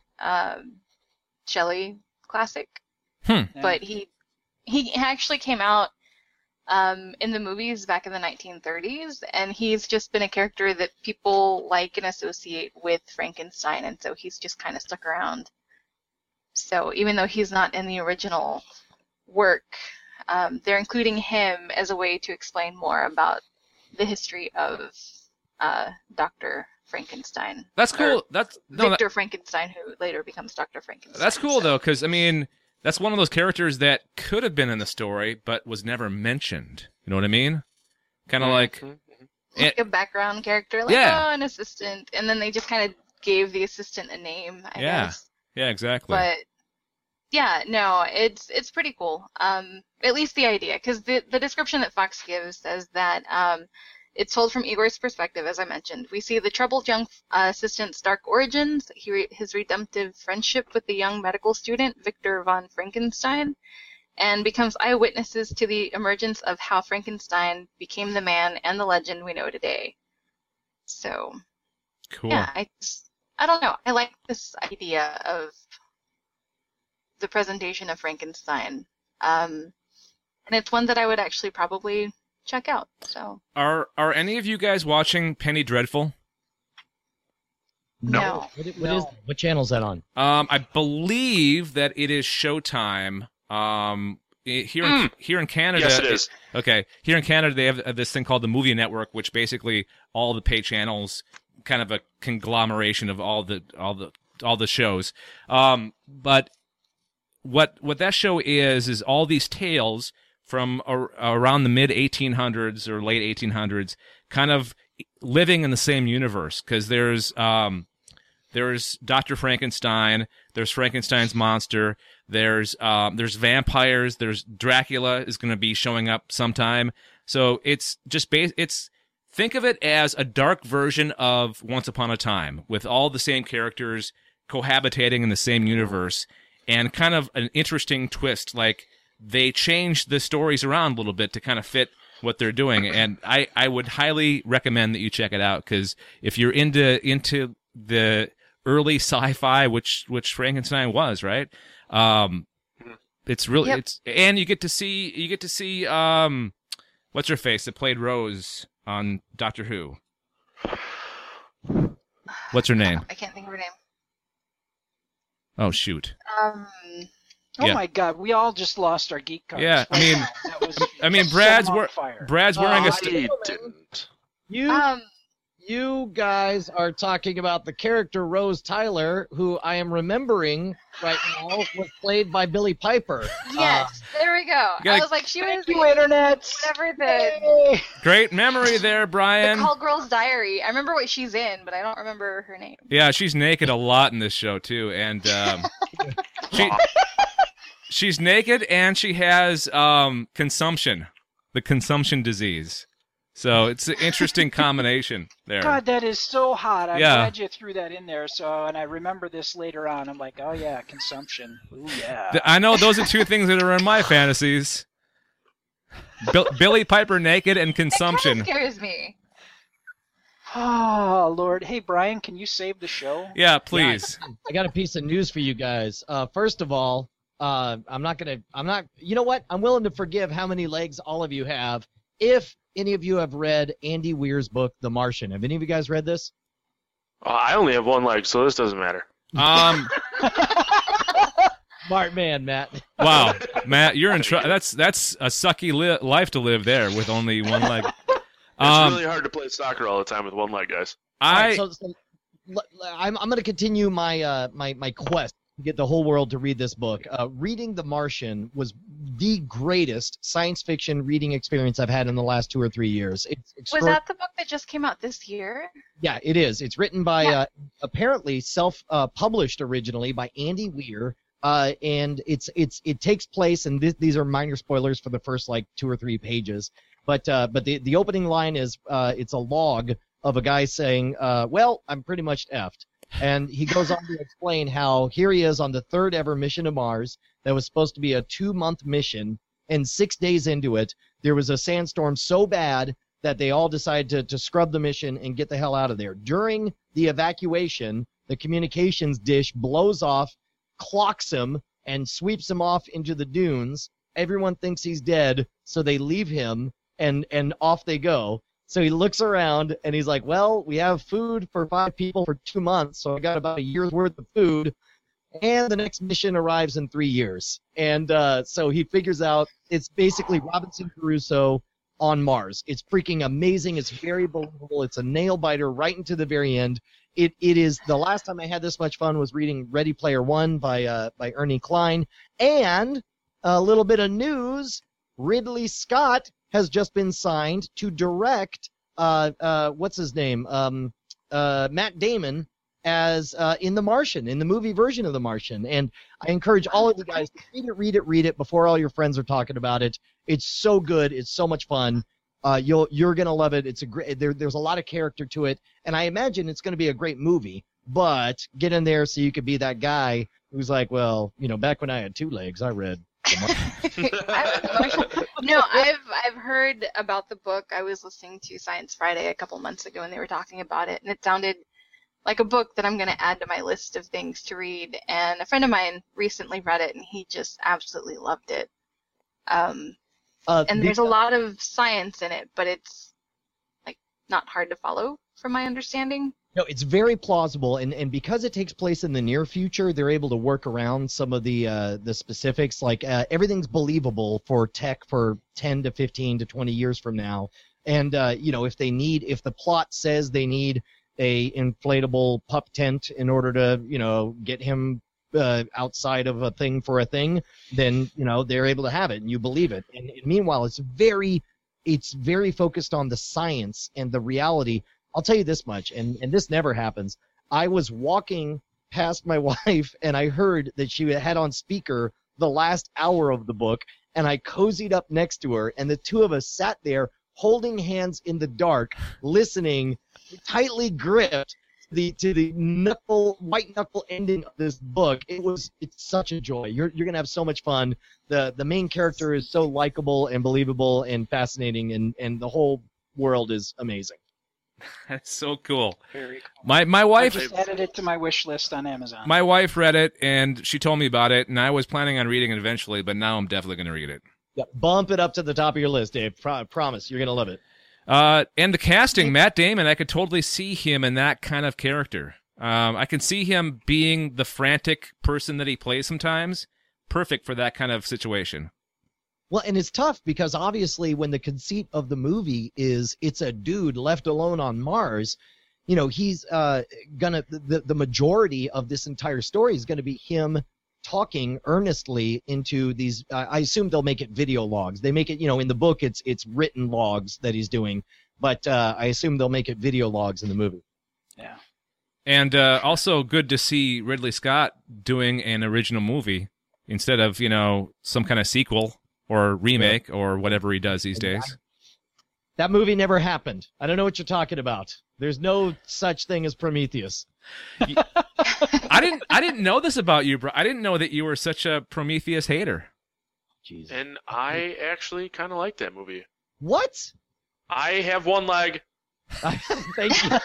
Shelley classic, but he actually came out in the movies back in the 1930s, and he's just been a character that people like and associate with Frankenstein, and so he's just kind of stuck around. So even though he's not in the original work, they're including him as a way to explain more about the history of Dr. Frankenstein. That's cool. Victor Frankenstein, who later becomes Dr. Frankenstein. That's cool, though, because, I mean, that's one of those characters that could have been in the story, but was never mentioned. You know what I mean? Kind of like a background character, like, an assistant, and then they just kind of gave the assistant a name, I guess. Yeah, exactly. But, yeah, no, it's pretty cool. At least the idea, because the description that Fox gives says that it's told from Igor's perspective, as I mentioned. We see the troubled young assistant's dark origins, his redemptive friendship with the young medical student, Victor von Frankenstein, and becomes eyewitnesses to the emergence of how Frankenstein became the man and the legend we know today. So, cool. Yeah, I don't know. I like this idea of the presentation of Frankenstein. And it's one that I would actually probably check out. So Are any of you guys watching Penny Dreadful? No. What channel is that on? I believe that it is Showtime. Here in Canada. Yes, it is. Okay, here in Canada they have this thing called the Movie Network, which basically all the pay channels, kind of a conglomeration of all the shows. But what that show is all these tales from around the mid 1800s or late 1800s, kind of living in the same universe, because there's Dr. Frankenstein, there's Frankenstein's monster, there's vampires, there's Dracula is going to be showing up sometime. So it's just think of it as a dark version of Once Upon a Time, with all the same characters cohabitating in the same universe, and kind of an interesting twist, like they changed the stories around a little bit to kind of fit what they're doing. And I would highly recommend that you check it out, because if you're into the early sci-fi, which Frankenstein was, right? It's really and you get to see what's her face that played Rose on Doctor Who. What's her name? I can't think of her name. Oh shoot. Oh my God, we all just lost our geek cards. Yeah, I mean, Brad's wearing a. You guys are talking about the character Rose Tyler, who I am remembering right now was played by Billy Piper. Yes, there we go. I was like, she was the internet. Whatever the Great memory there, Brian. The Call Girl's Diary. I remember what she's in, but I don't remember her name. Yeah, she's naked a lot in this show too, and she's naked and she has consumption, the consumption disease. So it's an interesting combination there. God, that is so hot. I'm glad you threw that in there. And I remember this later on. I'm like, oh yeah, consumption. Ooh yeah. I know those are two things that are in my fantasies. Billy Piper naked and consumption. That kind of scares me. Oh Lord. Hey Brian, can you save the show? Yeah, please. Yeah, I got a piece of news for you guys. First of all, you know what? I'm willing to forgive how many legs all of you have if any of you have read Andy Weir's book, The Martian. Have any of you guys read this? I only have one leg, so this doesn't matter. Smart man, Matt. Wow, Matt, you're in trouble. That's a sucky life to live there with only one leg. It's really hard to play soccer all the time with one leg, guys. I'm going to continue my my quest to get the whole world to read this book. Reading The Martian was the greatest science fiction reading experience I've had in the last 2 or 3 years. Was that the book that just came out this year? Yeah, it is. It's written by apparently self-published originally by Andy Weir, and it takes place, and these are minor spoilers for the first like 2 or 3 pages, but the opening line is it's a log of a guy saying, well, I'm pretty much effed. And he goes on to explain how here he is on the third ever mission to Mars that was supposed to be a 2-month mission, and 6 days into it, there was a sandstorm so bad that they all decided to scrub the mission and get the hell out of there. During the evacuation, the communications dish blows off, clocks him, and sweeps him off into the dunes. Everyone thinks he's dead, so they leave him, and off they go. So he looks around, and he's like, well, we have food for 5 people for 2 months, so I got about a year's worth of food, and the next mission arrives in 3 years. And so he figures out it's basically Robinson Crusoe on Mars. It's freaking amazing. It's very believable. It's a nail-biter right into the very end. It is the last time I had this much fun was reading Ready Player One by Ernie Klein. And a little bit of news, Ridley Scott has just been signed to direct what's his name? Matt Damon as in The Martian, in the movie version of The Martian. And I encourage all of you guys to read it before all your friends are talking about it. It's so good. It's so much fun. You're gonna love it. It's a great. There's a lot of character to it, and I imagine it's gonna be a great movie. But get in there so you could be that guy who's like, well, back when I had 2 legs, I read. No, I've heard about the book. I was listening to Science Friday a couple months ago, and they were talking about it, and it sounded like a book that I'm going to add to my list of things to read. And a friend of mine recently read it, and he just absolutely loved it. And there's a lot of science in it, but it's like not hard to follow, from my understanding. No, it's very plausible, and because it takes place in the near future, they're able to work around some of the specifics. Like everything's believable for tech for 10 to 15 to 20 years from now. And if the plot says they need a inflatable pup tent in order to get him outside of a thing for a thing, then they're able to have it and you believe it. And meanwhile, it's very focused on the science and the reality. I'll tell you this much, and this never happens. I was walking past my wife, and I heard that she had on speaker the last hour of the book, and I cozied up next to her, and the two of us sat there holding hands in the dark, listening, tightly gripped to the white knuckle ending of this book. It's such a joy. You're gonna have so much fun. The main character is so likable and believable and fascinating, and the whole world is amazing. That's so cool. Very cool. My wife I just added it to my wish list on Amazon. My wife read it, and she told me about it, and I was planning on reading it eventually, but now I'm definitely going to read it. Yeah, bump it up to the top of your list, Dave. Promise, you're going to love it. And the casting, Matt Damon, I could totally see him in that kind of character. I can see him being the frantic person that he plays sometimes. Perfect for that kind of situation. Well, and it's tough because obviously when the conceit of the movie is it's a dude left alone on Mars, he's the majority of this entire story is going to be him talking earnestly into these. I assume they'll make it video logs. They make it, in the book it's written logs that he's doing, but I assume they'll make it video logs in the movie. Yeah. And also good to see Ridley Scott doing an original movie instead of some kind of sequel or remake or whatever he does these days. That movie never happened. I don't know what you're talking about. There's no such thing as Prometheus. I didn't know this about you, bro. I didn't know that you were such a Prometheus hater. Jeez. And I actually kind of like that movie. What? I have 1 leg. Thank you.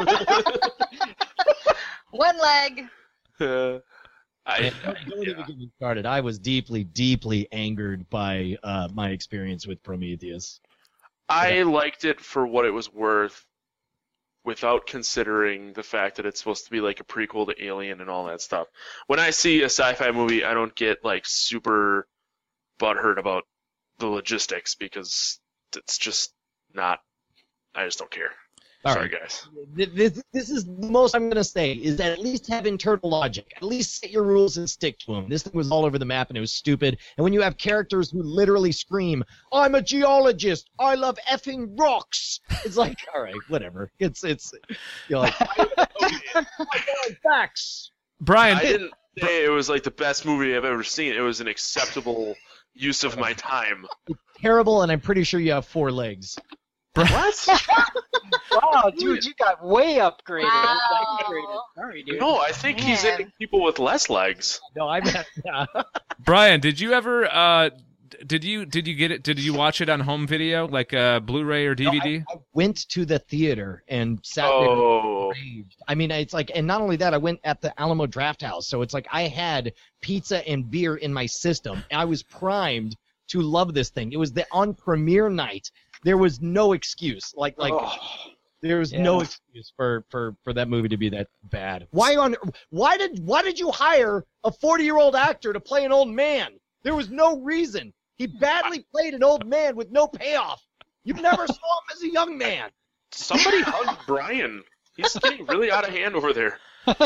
1 leg. Don't even get me started. I was deeply, deeply angered by my experience with Prometheus. I liked it for what it was worth, without considering the fact that it's supposed to be like a prequel to Alien and all that stuff. When I see a sci-fi movie, I don't get like super butthurt about the logistics because it's just not. I just don't care. Sorry, guys. This is the most I'm going to say, is that at least have internal logic. At least set your rules and stick to them. This thing was all over the map, and it was stupid. And when you have characters who literally scream, I'm a geologist, I love effing rocks, it's like, all right, whatever. It's you're like, I know facts. Brian. I didn't say it was like the best movie I've ever seen. It was an acceptable use of my time. It's terrible, and I'm pretty sure you have 4 legs. What? Wow, dude, you got way upgraded. Wow. Sorry, dude. No, I think he's Man. into people with less legs. No, I meant. Yeah. Brian, did you ever did you get it? Did you watch it on home video, like Blu-ray or DVD? I went to the theater and sat there. Oh. Raged. I mean, it's like, and not only that, I went at the Alamo Draft House, so it's like I had pizza and beer in my system. I was primed to love this thing. It was on premiere night. There was no excuse. There was no excuse for that movie to be that bad. Why did you hire a 40-year-old actor to play an old man? There was no reason. He badly played an old man with no payoff. You never saw him as a young man. Somebody hug Brian. He's getting really out of hand over there.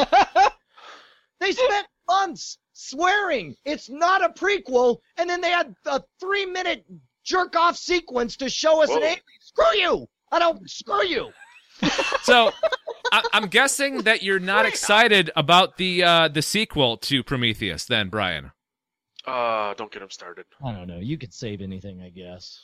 They spent months swearing it's not a prequel, and then they had a 3-minute jerk-off sequence to show us an alien. Screw you! Screw you! So, I'm guessing that you're not excited about the sequel to Prometheus, then, Brian. Don't get him started. I don't know. You could save anything, I guess.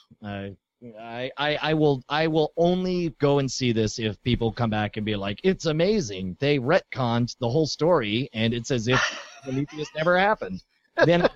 I will only go and see this if people come back and be like, it's amazing. They retconned the whole story, and it's as if Prometheus never happened. Then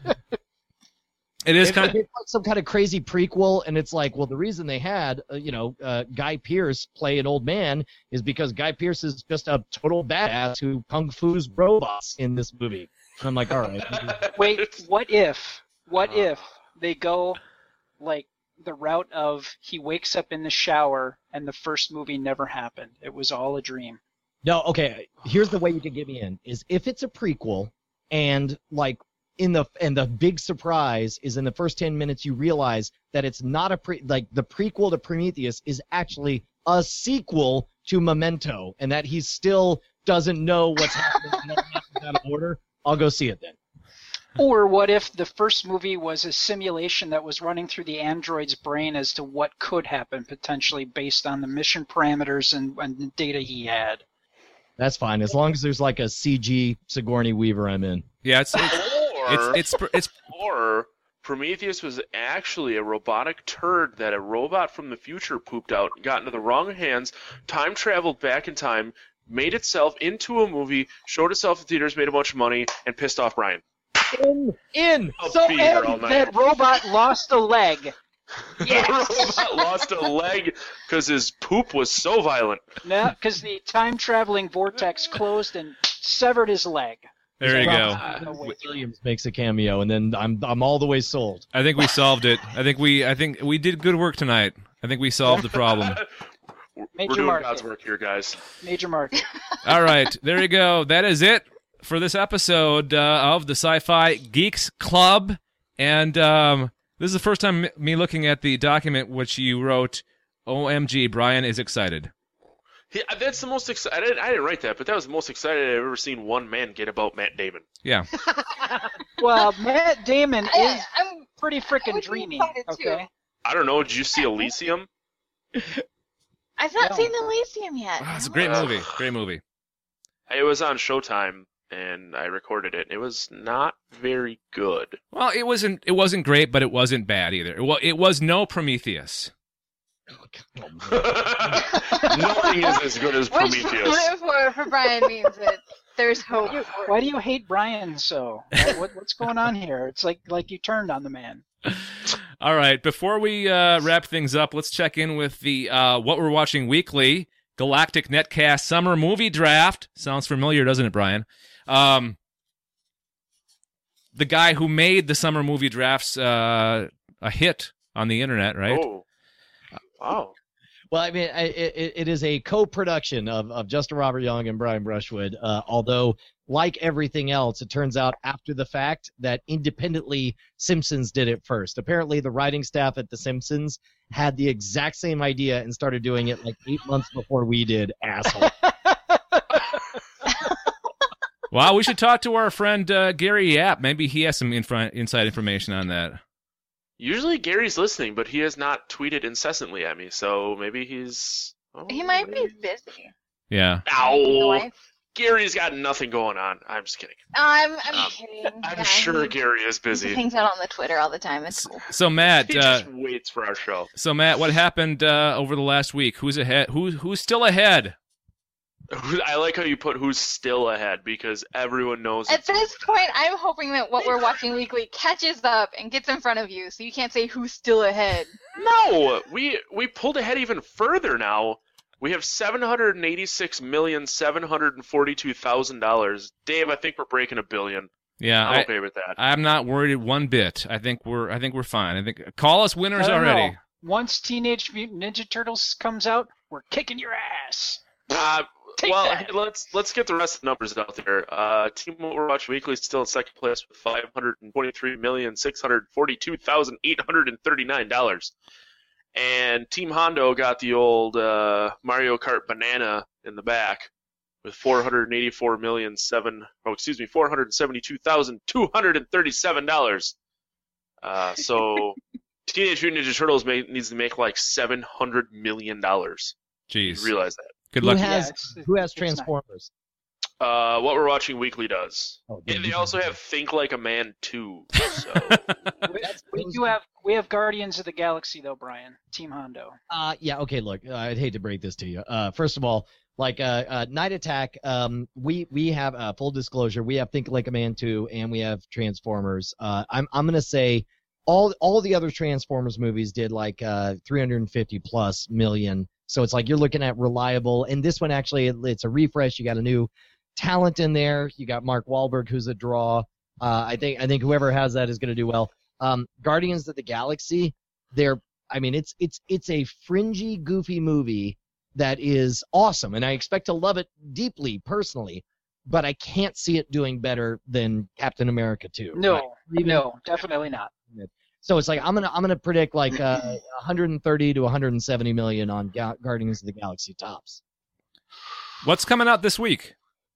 It is if kind of it's like some kind of crazy prequel, and it's like, well, the reason they had Guy Pearce play an old man is because Guy Pearce is just a total badass who kung fu's robots in this movie. And I'm like, all right. Wait, what if they go like the route of he wakes up in the shower and the first movie never happened? It was all a dream. No, okay. Here's the way you can get me in: is if it's a prequel, and like the big surprise is in the first 10 minutes you realize that it's not the prequel to Prometheus is actually a sequel to Memento, and that he still doesn't know what's happening and everything is out of order. I'll go see it then. Or what if the first movie was a simulation that was running through the android's brain as to what could happen potentially based on the mission parameters and the data he had? That's fine, as long as there's like a CG Sigourney Weaver, I'm in. yeah. It's Or Prometheus was actually a robotic turd that a robot from the future pooped out, got into the wrong hands, time traveled back in time, made itself into a movie, showed itself in theaters, made a bunch of money, and pissed off Brian. In. I'll be here all night. That robot lost a leg. The robot lost a leg because his poop was so violent. No, because the time-traveling vortex closed and severed his leg. there you go. Williams makes a cameo, and then I'm all the way sold. I think we solved it. I think we did good work tonight. I think we solved the problem. We're Major doing market. God's work here, guys. Major market. All right, there you go. That is it for this episode of the Sci-Fi Geeks Club. And this is the first time me looking at the document which you wrote. OMG, Brian is excited. That's the most excited. I didn't write that, but that was the most excited I've ever seen one man get about Matt Damon. Yeah. Well, Matt Damon is I'm pretty I freaking would be dreamy. excited, too. Okay. I don't know. Did you see Elysium? I've not No. seen Elysium yet. Wow, it's a great movie. Great movie. It was on Showtime, and I recorded it. It was not very good. Well, it wasn't great, but it wasn't bad either. It was no Prometheus. Nothing is as good as Which Prometheus. for Brian means that there's hope. Why do you hate Brian so? What's going on here? It's like you turned on the man. All right, before we wrap things up, let's check in with the What We're Watching Weekly Galactic Netcast Summer Movie Draft. Sounds familiar, doesn't it, Brian? The guy who made the summer movie drafts a hit on the internet, right? Oh, wow. Well, I mean, it is a co-production of Justin Robert Young and Brian Brushwood, although, like everything else, it turns out after the fact that independently Simpsons did it first. Apparently, the writing staff at The Simpsons had the exact same idea and started doing it like 8 months before we did, asshole. Wow, we should talk to our friend Gary Yap. Maybe he has some inside information on that. Usually Gary's listening, but he has not tweeted incessantly at me, so maybe he's... Oh, He might be busy. Yeah. The Ow! wife. Gary's got nothing going on. I'm just kidding. I'm kidding. I'm Yeah, sure he Gary is He busy. hangs out on the Twitter all the time. It's cool. So Matt, He just waits for our show. what happened over the last week? Who's ahead? Who's still ahead? I like how you put who's still ahead because everyone knows. At this point, I'm hoping that what we're watching weekly catches up and gets in front of you, so you can't say who's still ahead. No, we pulled ahead even further now. We have $786,742,000. Dave, I think we're breaking $1 billion. Yeah, I'm okay with that. I'm not worried one bit. I think we're fine. I think call us winners I don't already. know. Once Teenage Mutant Ninja Turtles comes out, we're kicking your ass. Well, that. hey, let's get the rest of the numbers out there. Team What We're Watching Weekly is still in second place with $523,642,839. And Team Hondo got the old Mario Kart banana in the back with $472,237. So Teenage Mutant Ninja Turtles needs to make like $700 million. Jeez, You realize that? good Who luck. has it's Transformers? What We're Watching Weekly does. Oh, And they also have Think Like a Man 2. So We have Guardians of the Galaxy though, Brian. Team Hondo. Yeah, okay, look, I'd hate to break this to you. First of all, like Night Attack, we have full disclosure, we have Think Like a Man 2 and we have Transformers. I'm going to say all the other Transformers movies did like 350 plus million. So it's like you're looking at reliable, and this one actually it's a refresh. You got a new talent in there. You got Mark Wahlberg, who's a draw. I think whoever has that is going to do well. Guardians of the Galaxy, it's a fringy, goofy movie that is awesome, and I expect to love it deeply personally, but I can't see it doing better than Captain America 2. No, right? no, definitely not. So it's like I'm gonna predict like 130 to 170 million on Guardians of the Galaxy tops. What's coming out this week?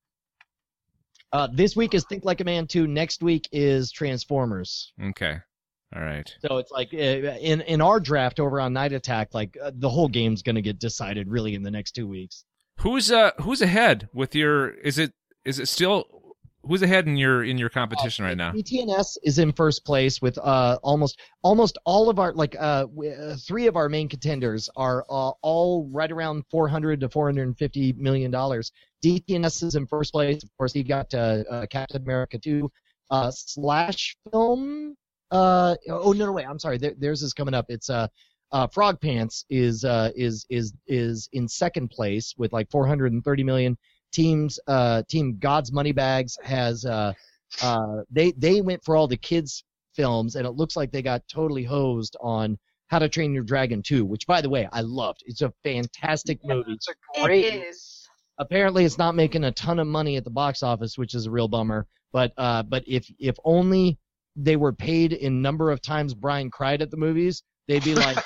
This week is Think Like a Man 2. Next week is Transformers. Okay, all right. So it's like in our draft over on Night Attack, like the whole game's gonna get decided really in the next 2 weeks. Who's ahead with your? Is it still? Who's ahead in your competition right now? ETNS is in first place with almost all of our three of our main contenders are all right around 400 to 450 million dollars. DTNS is in first place. Of course, he got Captain America 2 slash film. Wait, I'm sorry. Theirs is coming up. It's Frog Pants is in second place with like 430 million. Team God's Moneybags has they went for all the kids films, and it looks like they got totally hosed on How to Train Your Dragon 2, which by the way I loved. It's a fantastic movie. It's a great. It is. Apparently it's not making a ton of money at the box office, which is a real bummer. But if only they were paid in number of times Brian cried at the movies, they'd be like.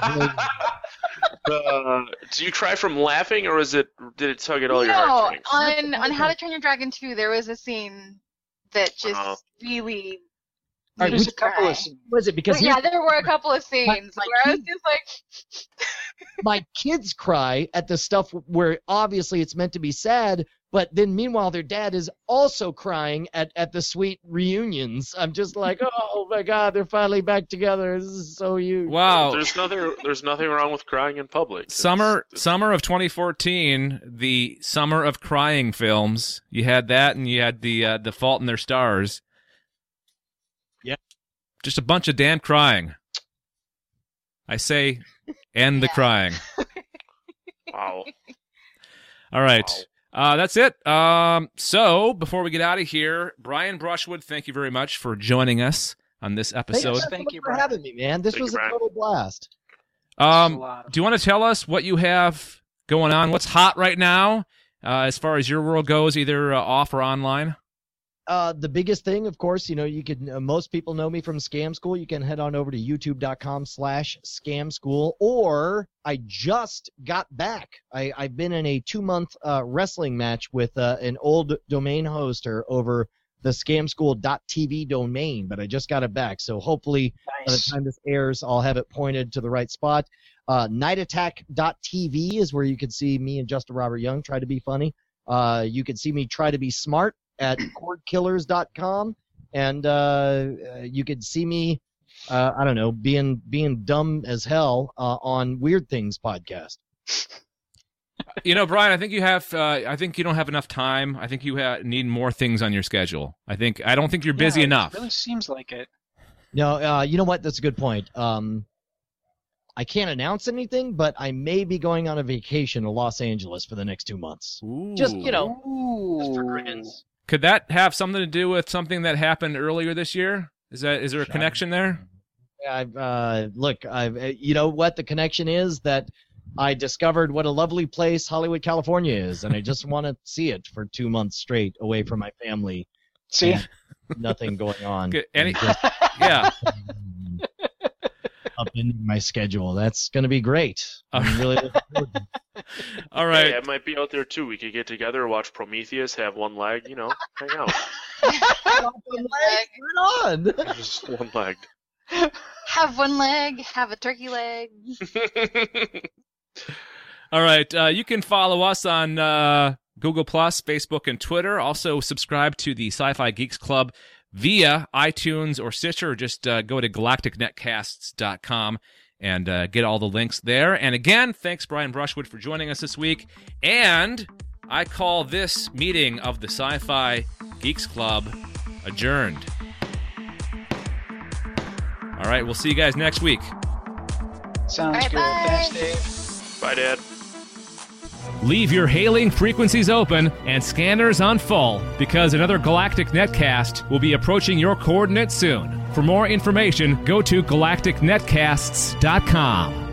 Do you cry from laughing, or did it tug at all your No, heartstrings? on How to Train Your Dragon 2, there was a scene that just really. All right, made me There's a couple cry. of scenes. Was it because Yeah, there were a couple of scenes my where I was kid- just like. my kids cry at the stuff where obviously it's meant to be sad, but then meanwhile their dad is also crying at the sweet reunions. I'm just like, oh my God, they're finally back together. This is so huge. Wow. There's nothing wrong with crying in public. Summer of 2014, the summer of crying films. You had that, and you had the Fault in Their Stars. Yeah. Just a bunch of damn crying. I say, end the Yeah. crying. Wow. All right. That's it. So before we get out of here, Brian Brushwood, thank you very much for joining us on this episode. Thank you, for Brian. having me, man. This Thank was you, a Brian. total blast. It's a lot of Do you want to tell us what you have going on? What's hot right now, as far as your world goes, either off or online? The biggest thing, of course, you can, most people know me from Scam School. You can head on over to youtube.com/scamschool, or I just got back. I've been in a 2-month wrestling match with an old domain hoster over the scamschool.tv domain, but I just got it back. So hopefully by the nice. time this airs, I'll have it pointed to the right spot. Nightattack.tv is where you can see me and Justin Robert Young try to be funny. You can see me try to be smart at cordkillers.com, and you can see me, I don't know, being dumb as hell on Weird Things podcast. Brian, I think you have. I think you don't have enough time. I think you need more things on your schedule. I don't think you're busy enough. It really seems like it. No, you know what? That's a good point. I can't announce anything, but I may be going on a vacation to Los Angeles for the next 2 months. Ooh. Just just for grins. Could that have something to do with something that happened earlier this year? Is there a connection there? Look, you know what the connection is? That I discovered what a lovely place Hollywood, California is, and I just want to see it for 2 months straight away from my family. See? Nothing going on. Yeah. Up in my schedule. That's going to be great. I'm really looking forward to it. All right. Hey, I might be out there too. We could get together, watch Prometheus, have one leg, hang out. Right on. Just one leg. Have one leg, have a turkey leg. All right. You can follow us on Google+, Facebook, and Twitter. Also, subscribe to the Sci-Fi Geeks Club via iTunes or Stitcher, or just go to galacticnetcasts.com and get all the links there. And again, thanks, Brian Brushwood, for joining us this week. And I call this meeting of the Sci-Fi Geeks Club adjourned. All right, we'll see you guys next week. Sounds Bye-bye. good. Thanks, Dave. Bye, Dad. Leave your hailing frequencies open and scanners on full, because another Galactic Netcast will be approaching your coordinates soon. For more information, go to galacticnetcasts.com.